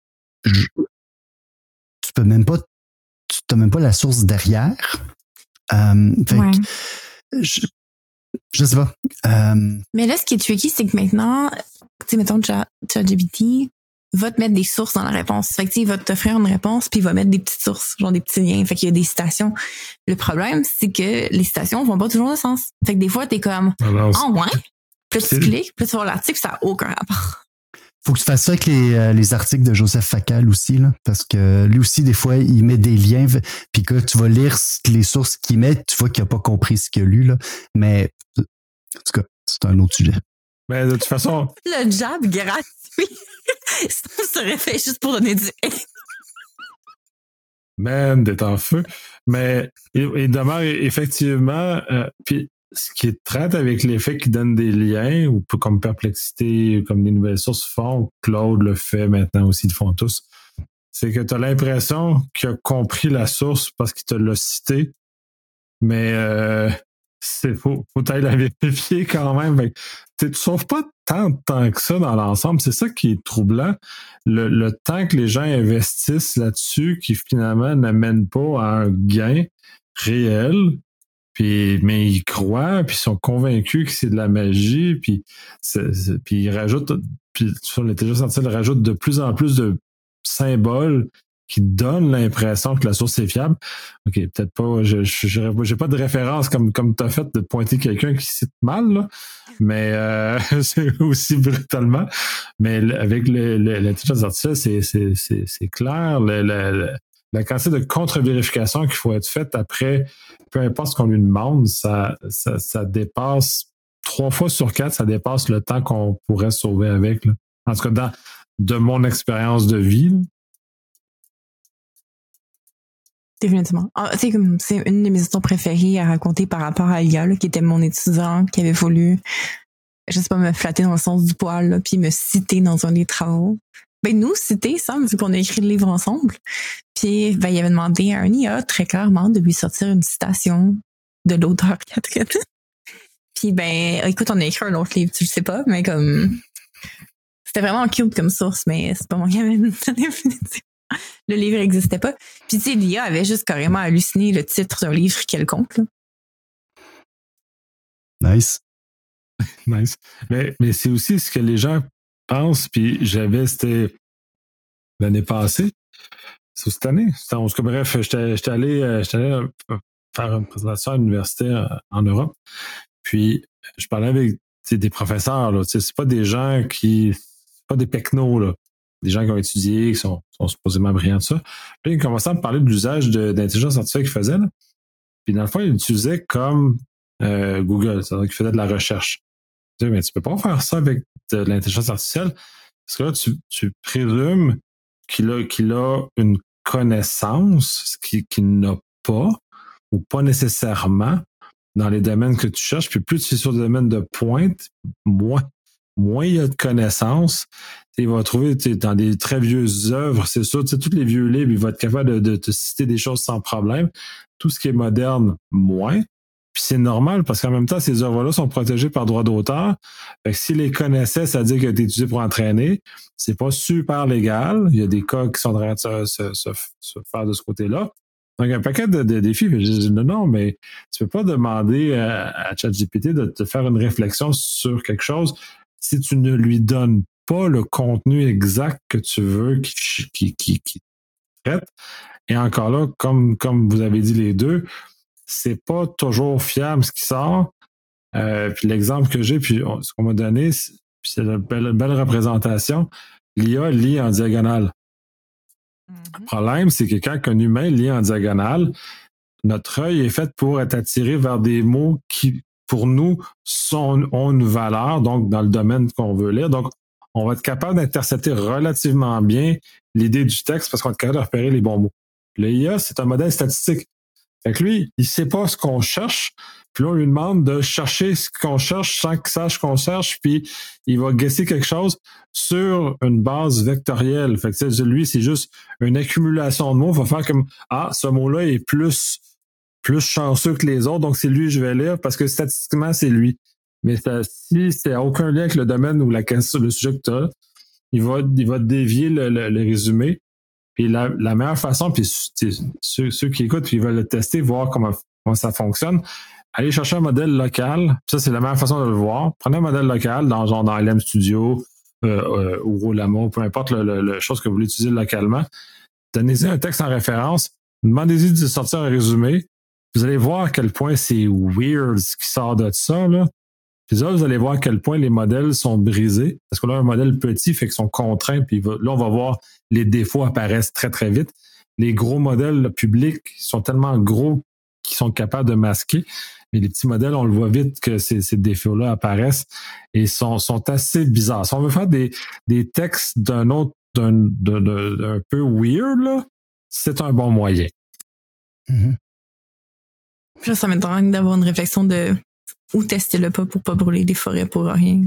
peux même pas, tu n'as même pas la source derrière. Fait que, je sais pas. Mais là, ce qui est tricky, c'est que maintenant, tu sais, mettons, ChatGPT va te mettre des sources dans la réponse. Fait que, il va t'offrir une réponse puis il va mettre des petites sources, genre des petits liens. Fait qu'il y a des citations. Le problème, c'est que les citations vont pas toujours de sens. Fait que des fois, t'es comme, ouais. Puis tu cliques, puis tu vas voir l'article, ça n'a aucun rapport. Faut que tu fasses ça avec les articles de Joseph Facal aussi, là, parce que lui aussi, des fois, il met des liens, puis que tu vas lire les sources qu'il met, tu vois qu'il n'a pas compris ce qu'il a lu, là. Mais, en tout cas, c'est un autre sujet. Mais de toute façon... Le jab gratuit, ça serait fait juste pour donner du... Man, d'être en feu. Mais il demeure effectivement... puis ce qui est traite avec l'effet qui donne des liens, ou comme Perplexité, comme des nouvelles sources font, Claude le fait maintenant aussi, ils le font tous, c'est que tu as l'impression qu'il a compris la source parce qu'il te l'a cité, mais faut aller la vérifier quand même. Tu sauves pas tant de temps que ça dans l'ensemble. C'est ça qui est troublant. Le temps que les gens investissent là-dessus, qui finalement n'amène pas à un gain réel. Mais ils croient, puis ils sont convaincus que c'est de la magie, puis ils rajoutent, puis sur l'intelligence artificielle rajoute de plus en plus de symboles qui donnent l'impression que la source est fiable. OK, peut-être pas, j'ai pas de référence comme tu as fait de pointer quelqu'un qui cite mal, là, mais c'est aussi brutalement. Mais avec l'intelligence artificielle, c'est clair, la quantité de contre-vérification qu'il faut être faite après, peu importe ce qu'on lui demande, ça dépasse 3 fois sur 4, ça dépasse le temps qu'on pourrait sauver avec. Là. En tout cas, de mon expérience de vie. Là. Définitivement. C'est une de mes histoires préférées à raconter par rapport à Lia, là, qui était mon étudiant, qui avait voulu, je sais pas, me flatter dans le sens du poil, là, puis me citer dans un des travaux. Ben, nous citer, Sam, vu qu'on a écrit le livre ensemble. Puis, ben, il avait demandé à un IA, très clairement, de lui sortir une citation de l'auteur Catherine. Puis, ben, écoute, on a écrit un autre livre, tu le sais pas, mais comme, c'était vraiment cute comme source, mais c'est pas moi qui avais définitivement. Le livre n'existait pas. Puis, tu sais, l'IA avait juste carrément halluciné le titre d'un livre quelconque, là. Nice. Nice. Mais c'est aussi ce que les gens pensent, puis c'était l'année passée, c'est cette année. Bref, j'étais allé faire une présentation à l'université en Europe, puis je parlais avec des professeurs, là, c'est pas des gens pas des pecnos, là. Des gens qui ont étudié, qui sont supposément brillants de ça. Puis ils commençaient à me parler de l'usage d'intelligence artificielle qu'ils faisaient, là. Puis dans le fond, ils l'utilisaient comme Google, c'est-à-dire qu'ils faisaient de la recherche. Je disais, mais tu peux pas faire ça avec de l'intelligence artificielle, parce que là, tu présumes qu'il a une connaissance qu'il n'a pas, ou pas nécessairement, dans les domaines que tu cherches. Puis plus tu es sur des domaines de pointe, moins il y a de connaissances. Il va trouver dans des très vieuses œuvres, c'est sûr, tous les vieux livres, il va être capable de te citer des choses sans problème. Tout ce qui est moderne, moins. Puis c'est normal, parce qu'en même temps, ces œuvres-là sont protégées par droit d'auteur. Fait que s'ils les connaissaient, ça veut dire qu'elles étaient utilisées pour entraîner. C'est pas super légal. Il y a des cas qui sont en train de se faire de ce côté-là. Donc, un paquet de défis. Je dis, non, mais tu peux pas demander à ChatGPT de te faire une réflexion sur quelque chose si tu ne lui donnes pas le contenu exact que tu veux qu'il traite. Et encore là, comme vous avez dit les deux, c'est pas toujours fiable ce qui sort. Puis l'exemple que j'ai, puis ce qu'on m'a donné, c'est une belle représentation. L'IA lit en diagonale. Le problème, c'est que quand un humain lit en diagonale, notre œil est fait pour être attiré vers des mots qui, pour nous, ont une valeur, donc dans le domaine qu'on veut lire. Donc, on va être capable d'intercepter relativement bien l'idée du texte parce qu'on va être capable de repérer les bons mots. L'IA, c'est un modèle statistique. Fait que lui, il sait pas ce qu'on cherche, puis là, on lui demande de chercher ce qu'on cherche sans qu'il sache qu'on cherche, puis il va guesser quelque chose sur une base vectorielle. Fait que lui, c'est juste une accumulation de mots. Il va faire comme, ce mot-là est plus chanceux que les autres, donc c'est lui que je vais lire, parce que statistiquement, c'est lui. Mais si c'est aucun lien avec le domaine ou le sujet que tu as, il va dévier le résumé. Puis la meilleure façon, puis ceux qui écoutent puis ils veulent le tester, voir comment ça fonctionne, allez chercher un modèle local. Ça, c'est la meilleure façon de le voir. Prenez un modèle local dans LM Studio ou Rolamo, peu importe la chose que vous voulez utiliser localement. Donnez-y un texte en référence. Demandez-y de sortir un résumé. Vous allez voir à quel point c'est weird ce qui sort de ça, là. Puis là, vous allez voir à quel point les modèles sont brisés. Parce que là, un modèle petit fait qu'ils sont contraints. Puis là, on va voir les défauts apparaissent très, très vite. Les gros modèles publics sont tellement gros qu'ils sont capables de masquer. Mais les petits modèles, on le voit vite que ces défauts-là apparaissent et sont assez bizarres. Si on veut faire des textes d'un peu weird, là, c'est un bon moyen. Mm-hmm. Puis là, ça m'intéresse d'avoir une réflexion de où tester le pas pour pas brûler des forêts pour rien.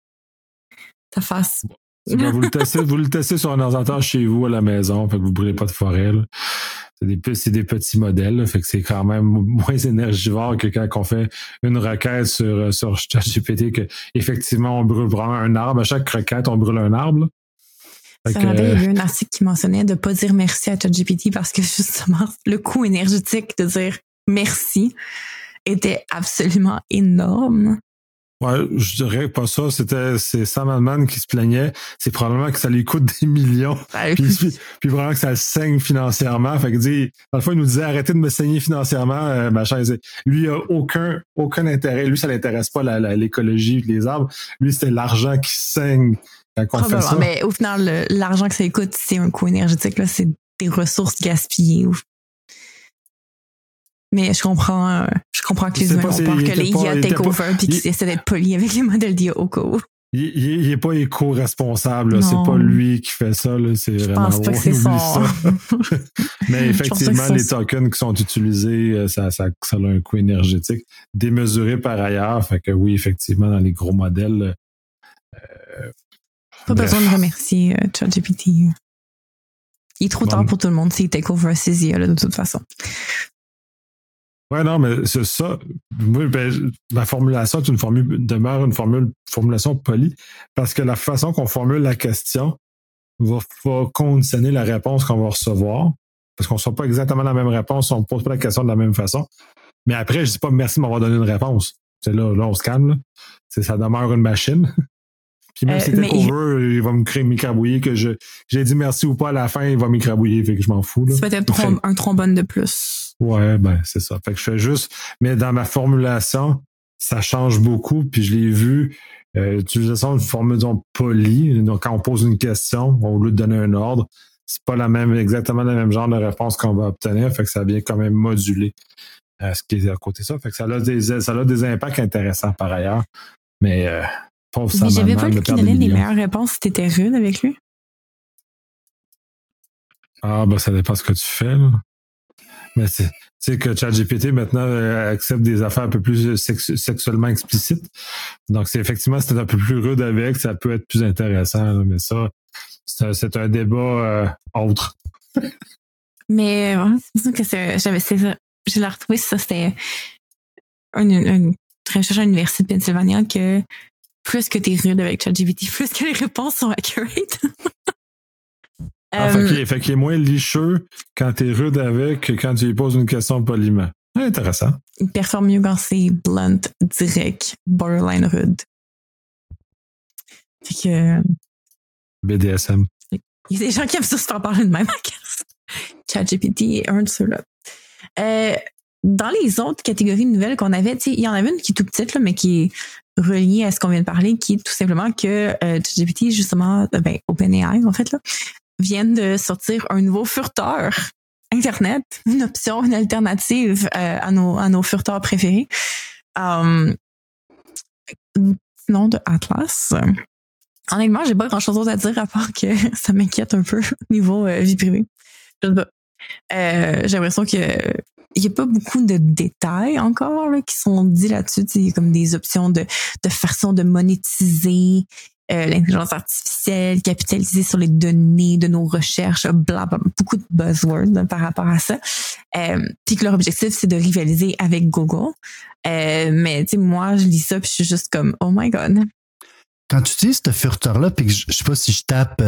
Ça fasse. Vous le testez sur un ordinateur chez vous à la maison, fait que vous brûlez pas de forêt, là. C'est des petits modèles, là, fait que c'est quand même moins énergivore que quand on fait une requête sur ChatGPT, que effectivement on brûle vraiment un arbre. À chaque requête, on brûle un arbre. Il y a eu un article qui mentionnait de pas dire merci à ChatGPT parce que justement le coût énergétique de dire merci était absolument énorme. Ouais, je dirais pas ça. C'est Sam Altman qui se plaignait. C'est probablement que ça lui coûte des millions. Puis vraiment que ça le saigne financièrement. Fait que dans le fond, il nous disait arrêtez de me saigner financièrement, machin. Lui, il a aucun intérêt. Lui, ça l'intéresse pas l'écologie, les arbres. Lui, c'était l'argent qui saigne quand on fait ça. Mais au final, l'argent que ça coûte, c'est un coût énergétique, là, c'est des ressources gaspillées. Mais je comprends que les humains ont peur que les IA take over puis qu'ils essaient d'être polis avec les modèles d'IA au cas où. il est pas éco-responsable. C'est pas lui qui fait ça. Là. C'est je vraiment pense pas que c'est ça. Mais effectivement, les tokens qui sont utilisés, ça a un coût énergétique démesuré par ailleurs. Fait que oui, effectivement, dans les gros modèles. Pas besoin de remercier ChatGPT. Il est trop tard pour tout le monde. C'est take over CZIA, là, de toute façon. Ouais, non, mais c'est ça. Moi, ma formulation demeure une formulation polie parce que la façon qu'on formule la question va conditionner la réponse qu'on va recevoir. Parce qu'on ne reçoit pas exactement la même réponse, on ne pose pas la question de la même façon. Mais après, je dis pas merci de m'avoir donné une réponse. C'est là, on se calme. Là. Ça demeure une machine. Puis même si c'est takeover, il va m'écrabouiller que j'ai dit merci ou pas à la fin, il va m'écrabouiller, fait que je m'en fous. C'est peut-être un trombone de plus. Ouais, c'est ça. Fait que je fais juste, mais dans ma formulation, ça change beaucoup, puis je l'ai vu, utilisation d'une formulation polie. Donc, quand on pose une question, au lieu de donner un ordre, c'est pas exactement le même genre de réponse qu'on va obtenir, fait que ça vient quand même moduler ce qui est à côté de ça. Fait que ça a des impacts intéressants par ailleurs. Mais j'avais pas lu qu'il donnait des meilleures réponses si t'étais rude avec lui. Ah, ça dépend ce que tu fais, là. Mais tu sais que ChatGPT, maintenant, accepte des affaires un peu plus sexuellement explicites. Donc, effectivement, c'est un peu plus rude avec, ça peut être plus intéressant, là, mais ça, c'est un débat autre. Mais c'est pour ça que je l'ai retrouvé, ça, c'était une recherche à l'Université de Pennsylvania que plus que t'es rude avec ChatGPT, plus que les réponses sont accurate. Fait qu'il est moins licheux quand t'es rude avec que quand tu lui poses une question poliment. Intéressant. Il performe mieux quand c'est blunt, direct, borderline rude. Fait que... BDSM. Il y a des gens qui aiment ça se faire parler de même. ChatGPT est un de ceux-là. Dans les autres catégories de nouvelles qu'on avait, il y en avait une qui est tout petite, là, mais qui est reliée à ce qu'on vient de parler, qui est tout simplement que ChatGPT, justement, OpenAI, en fait, là, viennent de sortir un nouveau furteur Internet, une option, une alternative à nos furteurs préférés. Sinon, de Atlas. Honnêtement, j'ai pas grand-chose d'autre à dire à part que ça m'inquiète un peu au niveau vie privée. Je sais pas. J'ai l'impression que il n'y a pas beaucoup de détails encore là, qui sont dits là-dessus. Il y a comme des options de façon de monétiser l'intelligence artificielle, capitaliser sur les données de nos recherches, blablabla, beaucoup de buzzwords là, par rapport à ça. Puis que leur objectif, c'est de rivaliser avec Google. Mais moi, je lis ça puis je suis juste comme, oh my God. Quand tu utilises ce furteur-là, puis que je sais pas si je tape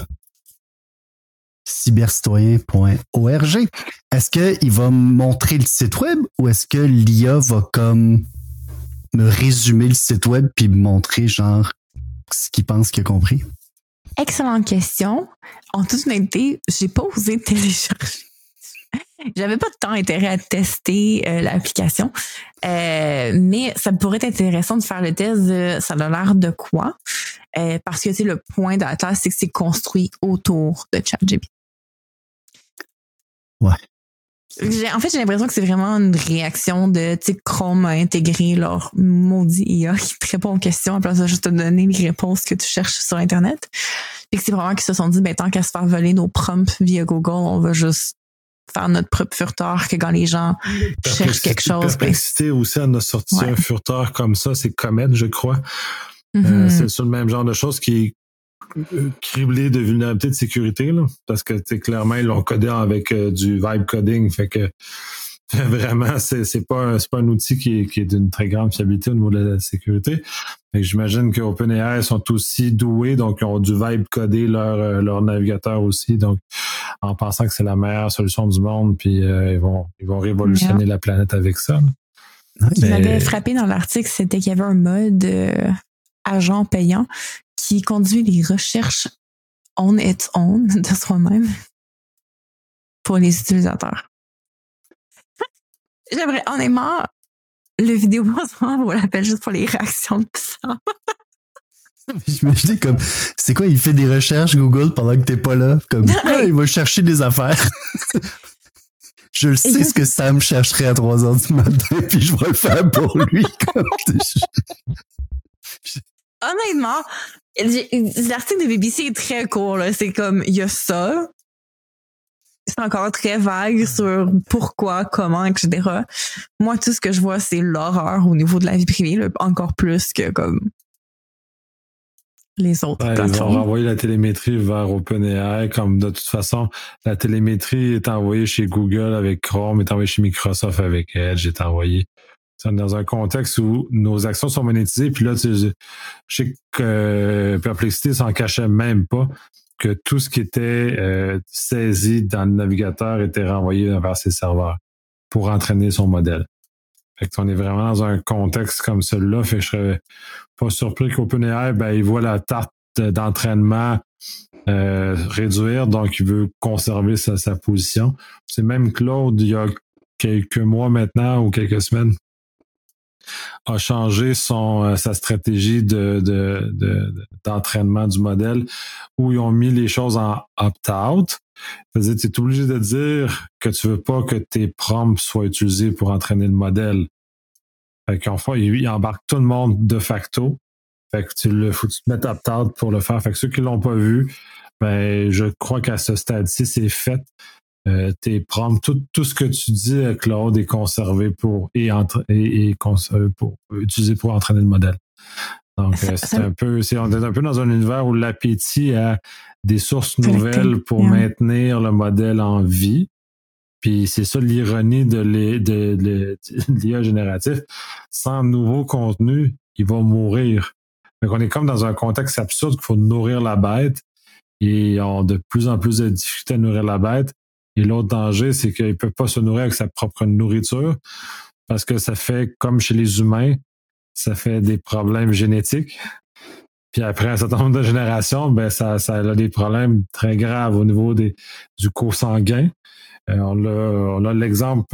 cybercitoyen.org, est-ce qu'il va me montrer le site web ou est-ce que l'IA va comme me résumer le site web puis me montrer genre ce qu'il pense qu'il a compris? Excellente question. En toute honnêteté, j'ai pas osé télécharger. J'avais pas de temps intérêt à tester l'application, mais ça pourrait être intéressant de faire le test de ça a l'air de quoi, parce que le point d'Atlas, c'est que c'est construit autour de ChatGPT. Ouais. En fait, j'ai l'impression que c'est vraiment une réaction de, Chrome a intégré leur maudit IA qui te répond aux questions à place de juste te donner les réponses que tu cherches sur Internet. Et que c'est vraiment qu'ils se sont dit, tant qu'à se faire voler nos prompts via Google, on va juste faire notre propre furteur que quand les gens cherchent quelque chose. Perplexité aussi, on a sorti un furteur comme ça, c'est Comet, je crois. C'est sur le même genre de choses qui est criblé de vulnérabilité de sécurité, là, parce que clairement, ils l'ont codé avec du vibe coding, fait que vraiment, c'est pas un outil qui est d'une très grande fiabilité au niveau de la sécurité. Fait que j'imagine que OpenAI sont aussi doués, donc ils ont du vibe codé leur navigateur aussi, donc en pensant que c'est la meilleure solution du monde, puis ils vont révolutionner la planète avec ça. Ce qui m'avait frappé dans l'article, c'était qu'il y avait un mode agent payant qui conduit les recherches on its own de soi-même pour les utilisateurs. J'aimerais, honnêtement, le vidéo vaut la peine juste pour les réactions de ça. J'imagine comme, c'est quoi, il fait des recherches Google pendant que t'es pas là? Comme, il va chercher des affaires. Je le sais ce que Sam chercherait à 3h du matin, puis je vais le faire pour lui. honnêtement, l'article de BBC est très court, là. C'est comme, il y a ça. C'est encore très vague sur pourquoi, comment, etc. Moi, tout ce que je vois, c'est l'horreur au niveau de la vie privée, là, encore plus que comme les autres plateformes. Ils vont renvoyer la télémétrie vers OpenAI, comme de toute façon, la télémétrie est envoyée chez Google avec Chrome, est envoyée chez Microsoft avec Edge, est envoyée dans un contexte où nos actions sont monétisées, puis là, je sais que Perplexity s'en cachait même pas, que tout ce qui était saisi dans le navigateur était renvoyé vers ses serveurs pour entraîner son modèle. Fait qu'on est vraiment dans un contexte comme celui-là, fait que je serais pas surpris qu'OpenAI, il voit la tarte d'entraînement réduire, donc il veut conserver sa position. C'est même Claude, il y a quelques mois maintenant ou quelques semaines, a changé sa stratégie d'entraînement du modèle où ils ont mis les choses en opt-out. C'est-à-dire, tu es obligé de dire que tu veux pas que tes prompts soient utilisés pour entraîner le modèle. Fait qu'en fait, ils embarquent tout le monde de facto. Fait que faut que tu te mettes opt-out pour le faire. Fait que ceux qui l'ont pas vu, je crois qu'à ce stade-ci, c'est fait. Tes prompts, tout ce que tu dis à Claude est conservé pour utiliser pour entraîner le modèle. Donc, on est un peu dans un univers où l'appétit a des sources nouvelles pour maintenir le modèle en vie. Puis c'est ça l'ironie de l'IA génératif. Sans nouveau contenu, il va mourir. Donc, on est comme dans un contexte absurde qu'il faut nourrir la bête et on a de plus en plus de difficultés à nourrir la bête. Et l'autre danger, c'est qu'il ne peut pas se nourrir avec sa propre nourriture parce que ça fait, comme chez les humains, ça fait des problèmes génétiques. Puis après un certain nombre de générations, ça a des problèmes très graves au niveau du consanguin. On a l'exemple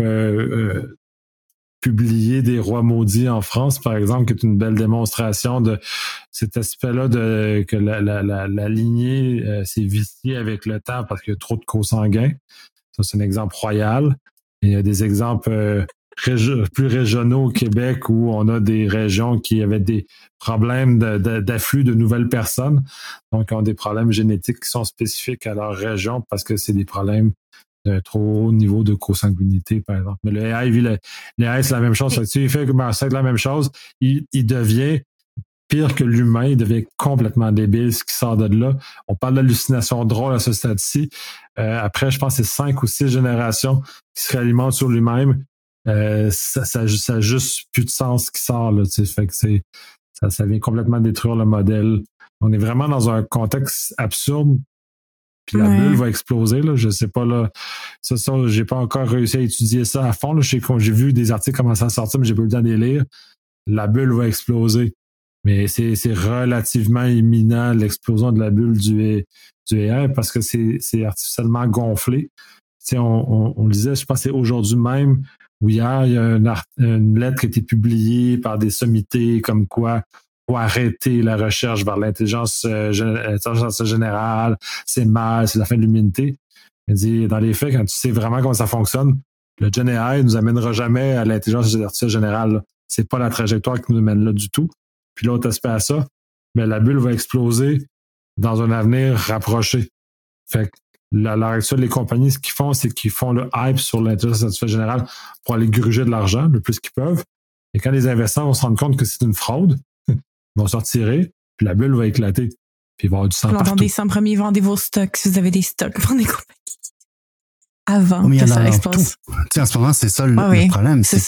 publié des rois maudits en France, par exemple, qui est une belle démonstration de cet aspect-là que la lignée s'est viciée avec le temps parce qu'il y a trop de consanguins. Ça, c'est un exemple royal. Et il y a des exemples plus régionaux au Québec où on a des régions qui avaient des problèmes d'afflux de nouvelles personnes. Donc, ils ont des problèmes génétiques qui sont spécifiques à leur région parce que c'est des problèmes d'un trop haut niveau de consanguinité, par exemple. Mais le AI, c'est la même chose. Il fait c'est la même chose. Il devient pire que l'humain. Il devient complètement débile, ce qui sort de là. On parle d'hallucination drôle à ce stade-ci. Après, je pense que c'est 5 ou 6 générations qui se réalimentent sur lui-même. Ça a juste plus de sens qui sort, là, fait que ça vient complètement détruire le modèle. On est vraiment dans un contexte absurde. Puis la bulle va exploser, là. Je sais pas, là. Ça, j'ai pas encore réussi à étudier ça à fond, là. J'ai vu des articles commencer à sortir, mais j'ai pas eu le temps de les lire. La bulle va exploser. Mais c'est relativement imminent, l'explosion de la bulle du AI, parce que c'est artificiellement gonflé. On lisait, je pense que c'est aujourd'hui même, où hier, il y a une lettre qui a été publiée par des sommités comme quoi pour arrêter la recherche vers l'intelligence générale, c'est mal, c'est la fin de l'humanité. Il dit, dans les faits, quand tu sais vraiment comment ça fonctionne, le Gen AI nous amènera jamais à l'intelligence artificielle générale, là. C'est pas la trajectoire qui nous mène là du tout. Puis l'autre aspect à ça, la bulle va exploser dans un avenir rapproché. Fait que l'heure actuelle, les compagnies, ce qu'ils font, c'est qu'ils font le hype sur l'intelligence artificielle générale pour aller gruger de l'argent le plus qu'ils peuvent. Et quand les investisseurs vont se rendre compte que c'est une fraude, ils vont se retirer, puis la bulle va éclater. Puis il va y avoir du sang partout. Vendez 100 premiers, vendez vos stocks. Si vous avez des stocks, vendez compagnies. Avant que ça explose. En ce moment, c'est ça le problème. C'est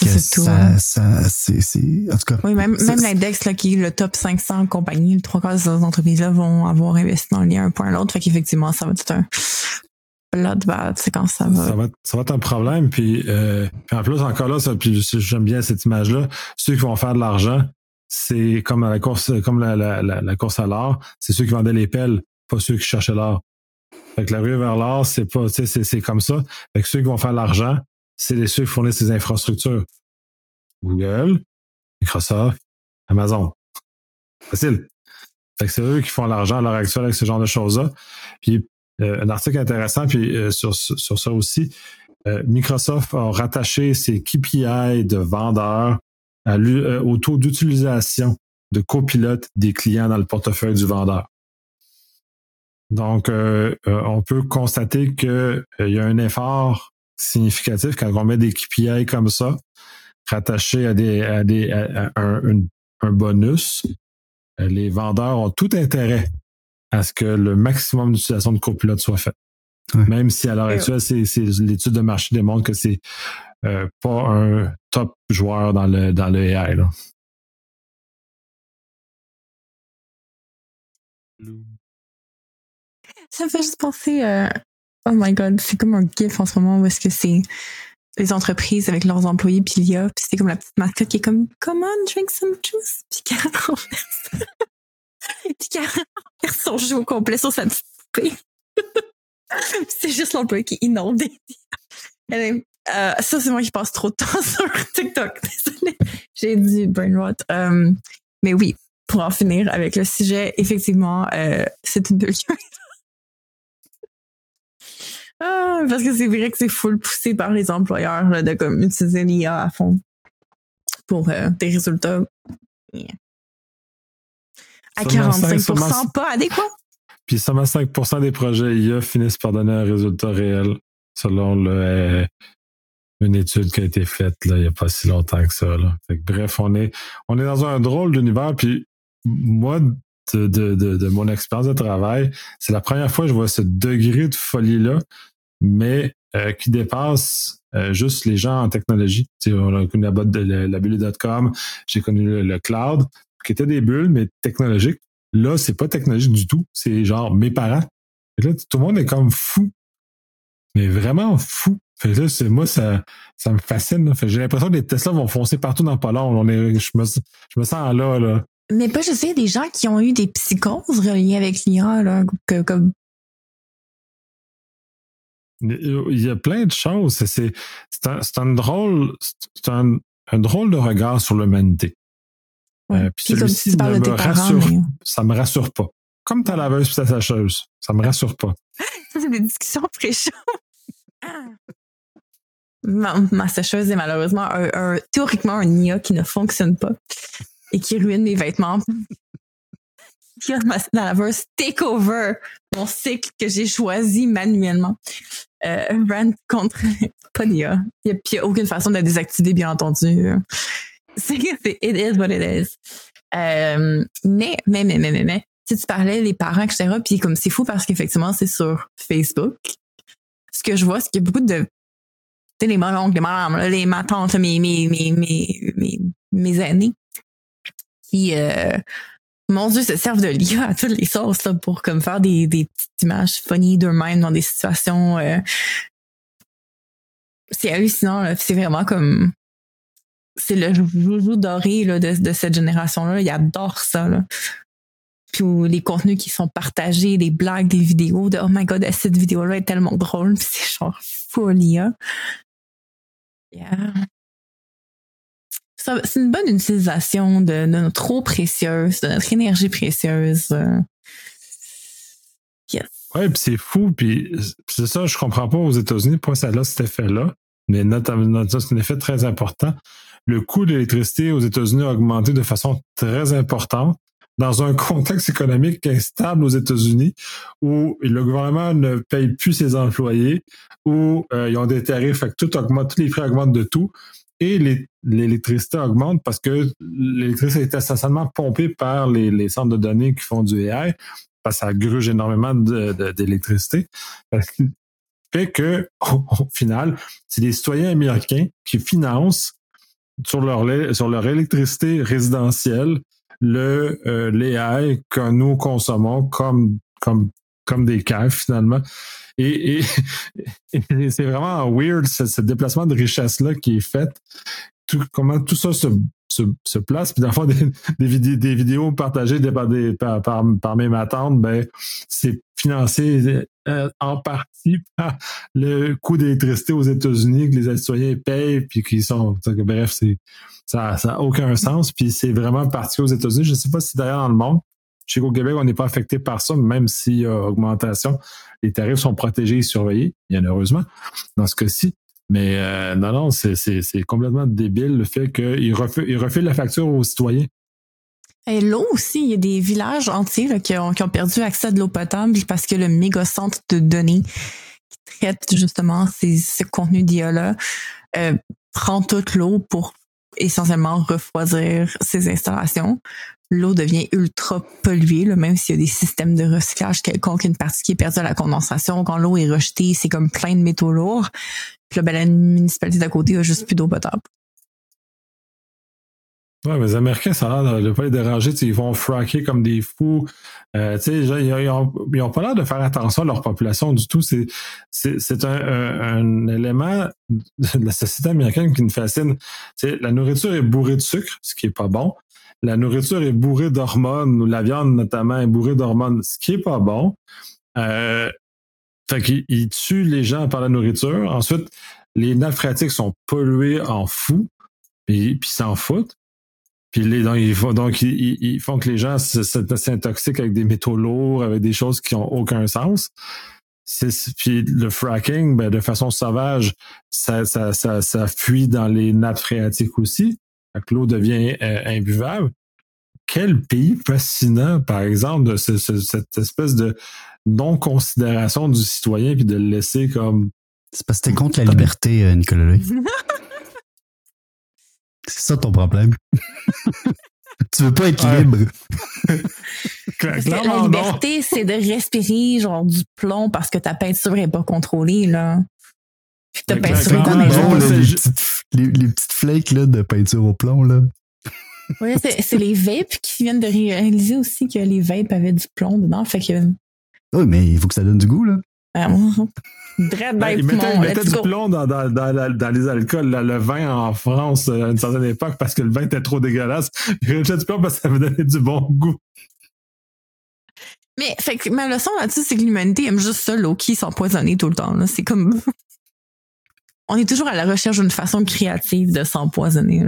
en tout cas. Oui, même l'index, là, qui est le top 500 compagnies, le 3 quarts de ces entreprises-là vont avoir investi dans le lien un point à l'autre. Fait qu'effectivement, ça va être un bloodbath, c'est quand ça va. Ça va être un problème. Puis en plus, encore là, puis j'aime bien cette image-là. Ceux qui vont faire de l'argent, c'est comme à la course, comme la course à l'or, c'est ceux qui vendaient les pelles, pas ceux qui cherchaient l'or. Fait que la rue vers l'or, c'est pas, c'est comme ça. Fait que ceux qui vont faire l'argent, c'est ceux qui fournissent les infrastructures. Google, Microsoft, Amazon. Facile. Fait que c'est eux qui font l'argent à l'heure actuelle avec ce genre de choses-là. Puis un article intéressant, puis sur ça aussi, Microsoft a rattaché ses KPI de vendeurs au taux d'utilisation de copilote des clients dans le portefeuille du vendeur. Donc, on peut constater qu'il y a un effort significatif quand on met des KPI comme ça, rattachés à un bonus. Les vendeurs ont tout intérêt à ce que le maximum d'utilisation de copilote soit fait. Ouais. Même si à l'heure actuelle, l'étude de marché démontre que c'est pas un top joueur dans le AI. Là. Ça me fait juste penser, oh my god, c'est comme un gif en ce moment où est-ce que c'est les entreprises avec leurs employés puis l'IA, puis c'est comme la petite mascotte qui est comme come on, drink some juice, puis Karen renverse son jeu au complet sur sa petite poupée. C'est juste l'employé qui est inondé. Ça, c'est moi qui passe trop de temps sur TikTok. Désolée. J'ai du brain rot. Mais oui, pour en finir avec le sujet, effectivement, c'est une bulle. Parce que c'est vrai que c'est full poussé par les employeurs là, de comme utiliser l'IA à fond pour des résultats à 45% pas adéquats. Puis seulement 5% des projets IA finissent par donner un résultat réel, selon une étude qui a été faite là, il n'y a pas si longtemps que ça. Là. Fait que, bref, on est dans un drôle d'univers. Puis moi, de mon expérience de travail, c'est la première fois que je vois ce degré de folie-là, mais qui dépasse juste les gens en technologie. T'sais, on a connu la bulle.com, j'ai connu le cloud, qui étaient des bulles, mais technologiques. Là, c'est pas technologique du tout. C'est genre mes parents. Et là, tout le monde est comme fou. Mais vraiment fou. Fait que là, moi, ça me fascine. Là. Fait que j'ai l'impression que les Tesla vont foncer partout dans pas long. Je me sens là. Mais pas, je sais, des gens qui ont eu des psychoses reliées avec l'IA, là, comme. Il y a plein de choses. C'est un drôle de regard sur l'humanité. Ouais. Puis celui-ci ça me rassure pas. Comme ta laveuse et ta sécheuse, ça me rassure pas. Ça, c'est des discussions très chaudes. Ma sécheuse est malheureusement théoriquement un IA qui ne fonctionne pas et qui ruine mes vêtements. Puis ma laveuse take over mon cycle que j'ai choisi manuellement. Rant contre pas d'IA. Il n'y a aucune façon de la désactiver, bien entendu. C'est it is what it is. Mais, si tu parlais des parents, etc., puis comme c'est fou parce qu'effectivement, c'est sur Facebook. Ce que je vois, c'est qu'il y a beaucoup de, tu sais, les mononcles, les madames, ma tante, mes aînés, qui, mon Dieu, se servent de l'IA à toutes les sauces, là, pour comme faire des petites images funny d'eux-mêmes dans des situations, c'est hallucinant, là. C'est vraiment comme, c'est le joujou doré là, de cette génération-là. Ils adorent ça. Là. Puis les contenus qui sont partagés, des blagues, des vidéos de « Oh my God, cette vidéo-là est tellement drôle. » Puis c'est genre folie. Hein? Yeah. Ça, c'est une bonne utilisation de notre eau précieuse, de notre énergie précieuse. Yes. Ouais, puis c'est fou. Puis c'est ça, je comprends pas aux États-Unis pourquoi ça a cet effet-là. Mais notamment, c'est un effet très important. Le coût de l'électricité aux États-Unis a augmenté de façon très importante dans un contexte économique instable aux États-Unis où le gouvernement ne paye plus ses employés, où ils ont des tarifs, fait que tout augmente, tous les prix augmentent de tout, et l'électricité augmente parce que l'électricité est essentiellement pompée par les centres de données qui font du AI, parce que ça gruge énormément d'électricité. Parce que fait que, au final, c'est les citoyens américains qui financent sur leur électricité résidentielle l'AI que nous consommons comme des caves finalement. Et c'est vraiment weird ce déplacement de richesse-là qui est fait. Comment tout ça se place. Puis dans le fond, des vidéos partagées par mes matantes, ben c'est financé en partie par le coût d'électricité aux États-Unis que les citoyens payent, puis qui sont... Bref, ça n'a aucun sens, puis c'est vraiment parti aux États-Unis. Je ne sais pas si d'ailleurs dans le monde, je sais qu'au Québec, on n'est pas affecté par ça, même s'il y a augmentation, les tarifs sont protégés et surveillés, bien heureusement, dans ce cas-ci. Mais non, c'est complètement débile le fait qu'ils refilent la facture aux citoyens. Et l'eau aussi, il y a des villages entiers là, qui ont perdu accès à de l'eau potable parce que le méga centre de données qui traite justement ce contenu d'IA-là prend toute l'eau pour essentiellement refroidir ces installations. L'eau devient ultra polluée, là, même s'il y a des systèmes de recyclage quelconque, une partie qui est perdue à la condensation. Quand l'eau est rejetée, c'est comme plein de métaux lourds. Puis là, ben, la municipalité d'à côté a juste plus d'eau potable. Ouais, mais les Américains, ça a l'air de ne pas les déranger. Ils vont fracker comme des fous. Ils ont pas l'air de faire attention à leur population du tout. C'est un élément de la société américaine qui nous fascine. La nourriture est bourrée de sucre, ce qui est pas bon. La nourriture est bourrée d'hormones, ou la viande notamment est bourrée d'hormones, ce qui est pas bon. Fait qu'ils tuent les gens par la nourriture. Ensuite, les nappes phréatiques sont polluées en fou, puis s'en foutent. Puis ils font que les gens s'intoxiquent avec des métaux lourds, avec des choses qui n'ont aucun sens. Puis le fracking, ben, de façon sauvage, ça fuit dans les nappes phréatiques aussi. Fait que l'eau devient imbuvable. Quel pays fascinant, par exemple, de cette espèce de non-considération du citoyen puis de le laisser comme... C'est parce que t'es contre la liberté, Nicolas Lay. C'est ça ton problème. Tu veux pas être libre. Parce que la liberté, c'est de respirer genre du plomb parce que ta peinture est pas contrôlée, là. Puis ta peinture est dans les petites flakes là, de peinture au plomb, là. Oui, c'est les vapes qui viennent de réaliser aussi que les vapes avaient du plomb dedans. Fait que... Oui, mais il faut que ça donne du goût, là. Ils mettaient du plomb dans les alcools. Là, le vin en France à une certaine époque parce que le vin était trop dégueulasse. Ils rajoutaient du plomb parce que ça me donnait du bon goût. Mais fait que ma leçon là-dessus, c'est que l'humanité aime juste ça, l'eau qui s'empoisonner tout le temps. Là. C'est comme... On est toujours à la recherche d'une façon créative de s'empoisonner.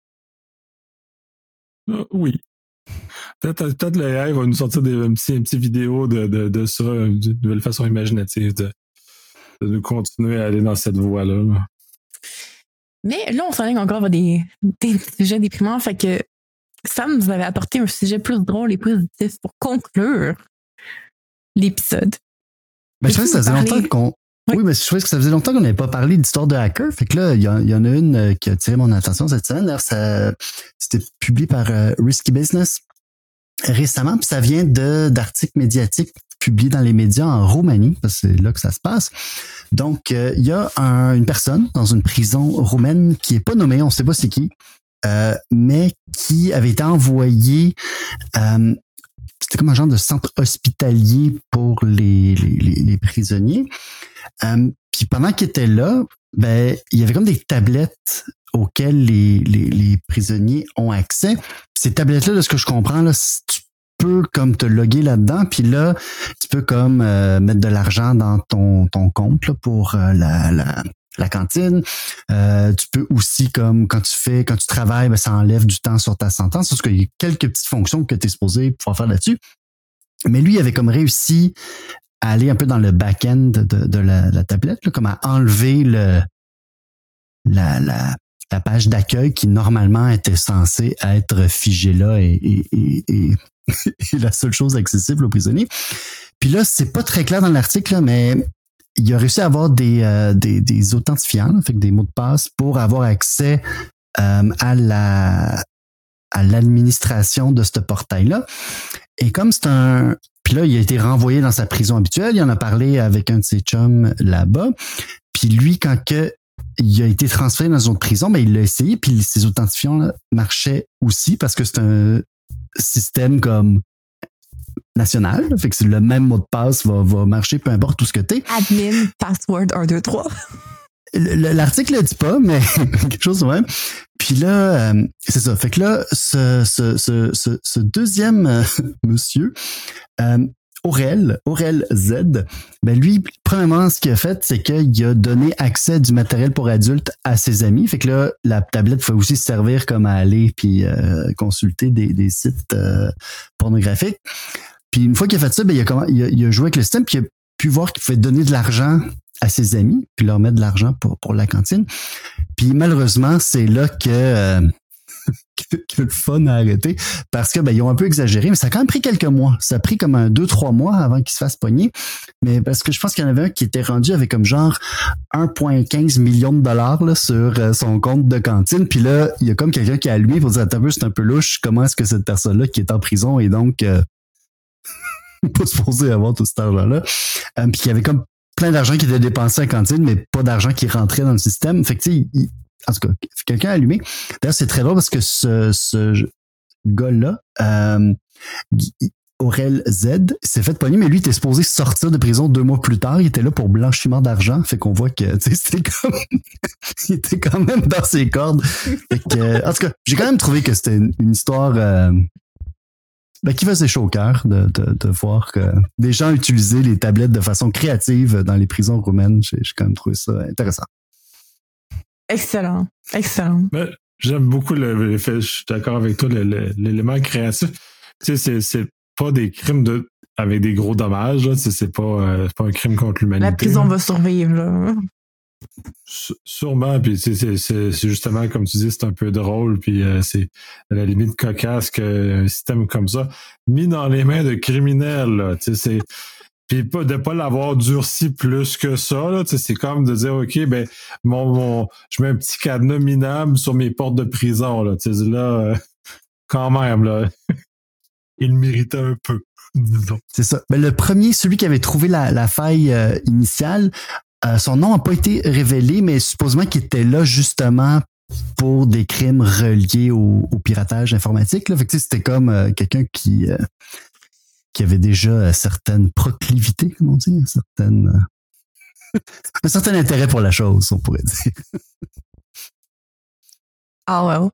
Oui. Peut-être le AI va nous sortir un petit vidéo de ça, d'une nouvelle façon imaginative de nous continuer à aller dans cette voie-là. Mais là, on s'enligne encore vers des sujets déprimants. Fait que Sam nous avait apporté un sujet plus drôle et positif pour conclure l'épisode. Ben, je trouvais que ça faisait longtemps qu'on... Oui, mais je trouvais que ça faisait longtemps qu'on n'avait pas parlé d'histoire de hacker. Fait que là, il y en a une qui a attiré mon attention cette semaine. D'ailleurs, c'était publié par Risky Business récemment, puis ça vient d'articles médiatiques publiés dans les médias en Roumanie, parce que c'est là que ça se passe. Donc, il y a une personne dans une prison roumaine qui est pas nommée, on sait pas c'est qui, mais qui avait été envoyé, c'était comme un genre de centre hospitalier pour les prisonniers. Puis pendant qu'il était là, ben il y avait comme des tablettes auxquelles les prisonniers ont accès. Puis ces tablettes-là, de ce que je comprends, là, tu peux comme te loguer là-dedans, puis là, tu peux comme mettre de l'argent dans ton compte là, pour la cantine. Tu peux aussi, comme quand tu travailles, ben, ça enlève du temps sur ta sentence, parce qu'il y a quelques petites fonctions que tu es supposé pouvoir faire là-dessus. Mais lui, il avait comme réussi à aller un peu dans le back-end de la tablette, là, comme à enlever la page d'accueil qui normalement était censée être figée là et la seule chose accessible aux prisonniers. Puis là, c'est pas très clair dans l'article, là, mais il a réussi à avoir des authentifiants, là, fait que des mots de passe pour avoir accès à l'administration de ce portail-là. Et comme c'est puis là, il a été renvoyé dans sa prison habituelle. Il en a parlé avec un de ses chums là-bas. Puis lui, quand il a été transféré dans une autre prison, ben il l'a essayé. Puis ses authentifiants là, marchaient aussi parce que c'est un système comme national. Là, fait que c'est le même mot de passe va marcher, peu importe tout ce que t'es. Admin, password 1, 2, 3. L'article le dit pas, mais quelque chose de même. Puis là, c'est ça. Fait que là, ce deuxième monsieur, Aurel Z, ben lui, premièrement, ce qu'il a fait, c'est qu'il a donné accès du matériel pour adultes à ses amis. Fait que là, la tablette pouvait aussi servir comme à aller puis consulter des sites pornographiques. Puis une fois qu'il a fait ça, ben il a joué avec le système, puis il a pu voir qu'il pouvait donner de l'argent à ses amis, puis leur mettre de l'argent pour la cantine. Puis malheureusement, c'est là que que le fun a arrêté parce que ils ont un peu exagéré, mais ça a quand même pris quelques mois. Ça a pris comme 2-3 mois avant qu'il se fasse pogner. Mais parce que je pense qu'il y en avait un qui était rendu avec comme genre 1,15 million de dollars là, sur son compte de cantine. Puis là, il y a comme quelqu'un qui a allumé pour dire attends, c'est un peu louche. Comment est-ce que cette personne-là qui est en prison est donc pas supposé avoir tout cet argent-là? Puis il y avait comme plein d'argent qui était dépensé à la cantine, mais pas d'argent qui rentrait dans le système. Fait que tu sais, en tout cas, quelqu'un a allumé. D'ailleurs, c'est très drôle parce que ce gars-là, Aurel Z, s'est fait pogner, mais lui, il était supposé sortir de prison 2 mois plus tard. Il était là pour blanchiment d'argent. Fait qu'on voit que, tu sais, c'était comme, il était quand même dans ses cordes. Fait que, en tout cas, j'ai quand même trouvé que c'était une histoire, qui faisait chaud au cœur de voir que des gens utilisaient les tablettes de façon créative dans les prisons roumaines. J'ai quand même trouvé ça intéressant. Excellent. Excellent. Mais j'aime beaucoup le fait, je suis d'accord avec toi, l'élément créatif. Tu sais, c'est pas des crimes avec des gros dommages, là. C'est pas un crime contre l'humanité. La prison va survivre, là. Sûrement, puis c'est justement, comme tu dis, c'est un peu drôle, puis c'est à la limite cocasse qu'un système comme ça, mis dans les mains de criminels, là, tu sais, c'est... Puis de pas l'avoir durci plus que ça, là, c'est comme de dire, OK, ben, je mets un petit cadenas minable sur mes portes de prison, là, là, quand même, là, il méritait un peu, disons. C'est ça. Ben, le premier, celui qui avait trouvé la faille initiale, son nom n'a pas été révélé, mais supposément qu'il était là justement pour des crimes reliés au piratage informatique, là. Fait que c'était comme quelqu'un qui avait déjà certaines proclivités, comme on dit, un certain intérêt pour la chose, on pourrait dire. Ah ouais.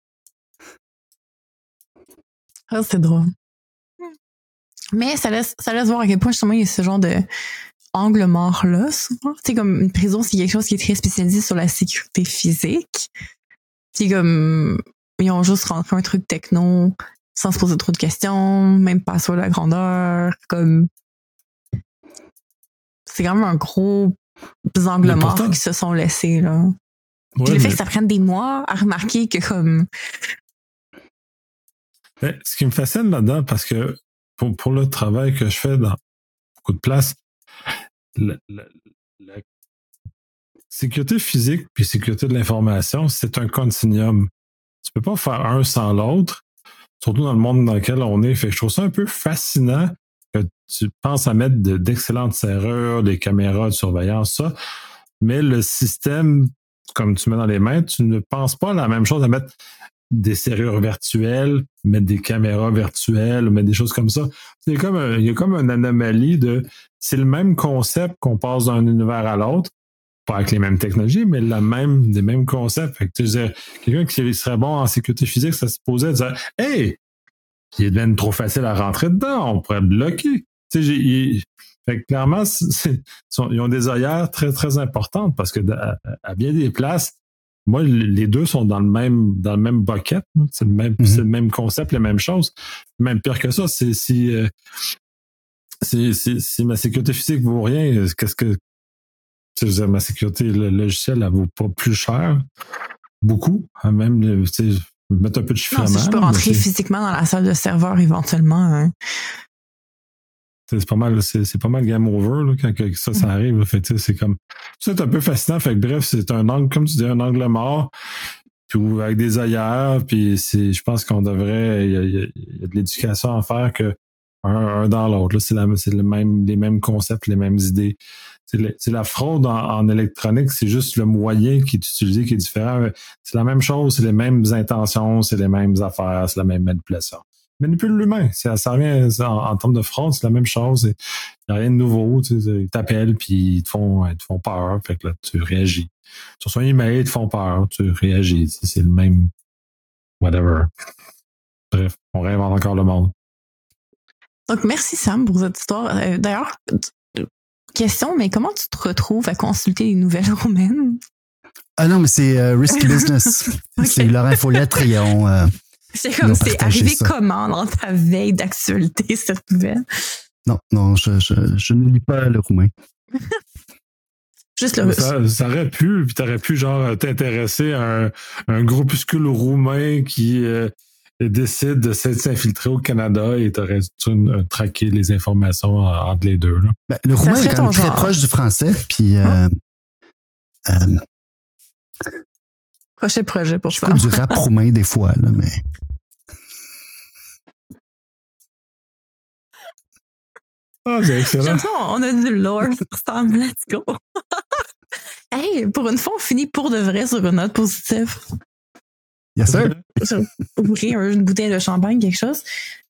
Ah, c'est drôle. Mais ça laisse voir à quel point justement il y a ce genre de angle mort-là, souvent. Tu sais, comme une prison, c'est quelque chose qui est très spécialisé sur la sécurité physique. Puis comme ils ont juste rentré un truc techno sans se poser trop de questions, même pas sur la grandeur, comme c'est quand même un gros angle mort qui se sont laissés, là. Ouais, puis le fait que ça prenne des mois à remarquer que comme... Mais ce qui me fascine là-dedans, parce que pour le travail que je fais dans beaucoup de places, la sécurité physique puis sécurité de l'information, c'est un continuum. Tu peux pas faire un sans l'autre, surtout dans le monde dans lequel on est. Fait que je trouve ça un peu fascinant que tu penses à mettre d'excellentes serrures, des caméras de surveillance, ça, mais le système, comme tu mets dans les mains, tu ne penses pas à la même chose à mettre des serrures virtuelles, mettre des caméras virtuelles, mettre des choses comme ça. Il y a comme une anomalie c'est le même concept qu'on passe d'un univers à l'autre, pas avec les mêmes technologies, mais des mêmes concepts. Fait que tu disais, quelqu'un qui serait bon en sécurité physique, ça se posait à dire, hey, il devient trop facile à rentrer dedans, on pourrait bloquer. Tu sais, fait que clairement, ils ont des œillères très, très importantes parce que à bien des places, moi, les deux sont dans le même bucket. C'est le même concept, les mêmes choses. Même pire que ça, si ma sécurité physique vaut rien, qu'est-ce que ma sécurité logicielle, elle vaut pas plus cher? Beaucoup. Même, mettre un peu de chiffrement. Non, si je peux rentrer physiquement dans la salle de serveur éventuellement. Hein. C'est pas mal game over là, quand ça arrive. Fait, c'est comme. C'est un peu fascinant. Fait que bref, c'est un angle, comme tu dis, un angle mort. Puis avec des ailleurs. Puis je pense qu'on devrait. Il y a de l'éducation à faire que un dans l'autre. Là, c'est les mêmes concepts, les mêmes idées. C'est la fraude en électronique, c'est juste le moyen qui est utilisé qui est différent. C'est la même chose, c'est les mêmes intentions, c'est les mêmes affaires, c'est la même manipulation. Manipule l'humain, ça revient en termes de fraude, c'est la même chose. Il n'y a rien de nouveau. Ils t'appellent puis ils te font peur. Fait que là, tu réagis. Tu reçois un email, ils te font peur, tu réagis. C'est le même whatever. Bref, on réinvente encore le monde. Donc, merci Sam pour cette histoire. D'ailleurs, question, mais comment tu te retrouves à consulter les nouvelles roumaines? Ah non, mais c'est Risky Business. Okay. C'est Laurent Follettre. C'est comme, c'est arrivé ça. Comment dans ta veille d'actualité, cette nouvelle? Non, je ne lis pas le roumain. Juste le russe. Ça aurait pu, puis t'aurais pu genre t'intéresser à un groupuscule roumain qui et décide de s'infiltrer au Canada et t'aurais traqué les informations entre les deux. Là. Ben, le roumain est quand même très proche du français, puis projet pour ça. Du rap roumain des fois, là, mais. Ah, c'est excellent. J'aime ça, on a du lore ensemble, let's go. Hey, pour une fois, on finit pour de vrai sur une note positive. Yes, sir. Ouvrir une bouteille de champagne, quelque chose.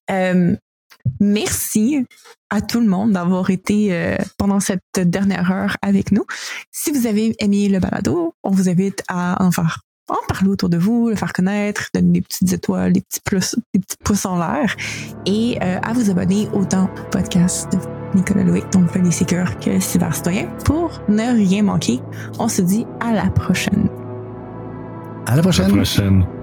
Merci à tout le monde d'avoir été pendant cette dernière heure avec nous. Si vous avez aimé le balado, on vous invite à en parler autour de vous, le faire connaître, donner des petites étoiles, des petits pouces en l'air et à vous abonner autant au podcast de Nicolas Loïc, donc Feuille Sécure, que Cyber Citoyen pour ne rien manquer. On se dit à la prochaine. À la prochaine. À la prochaine.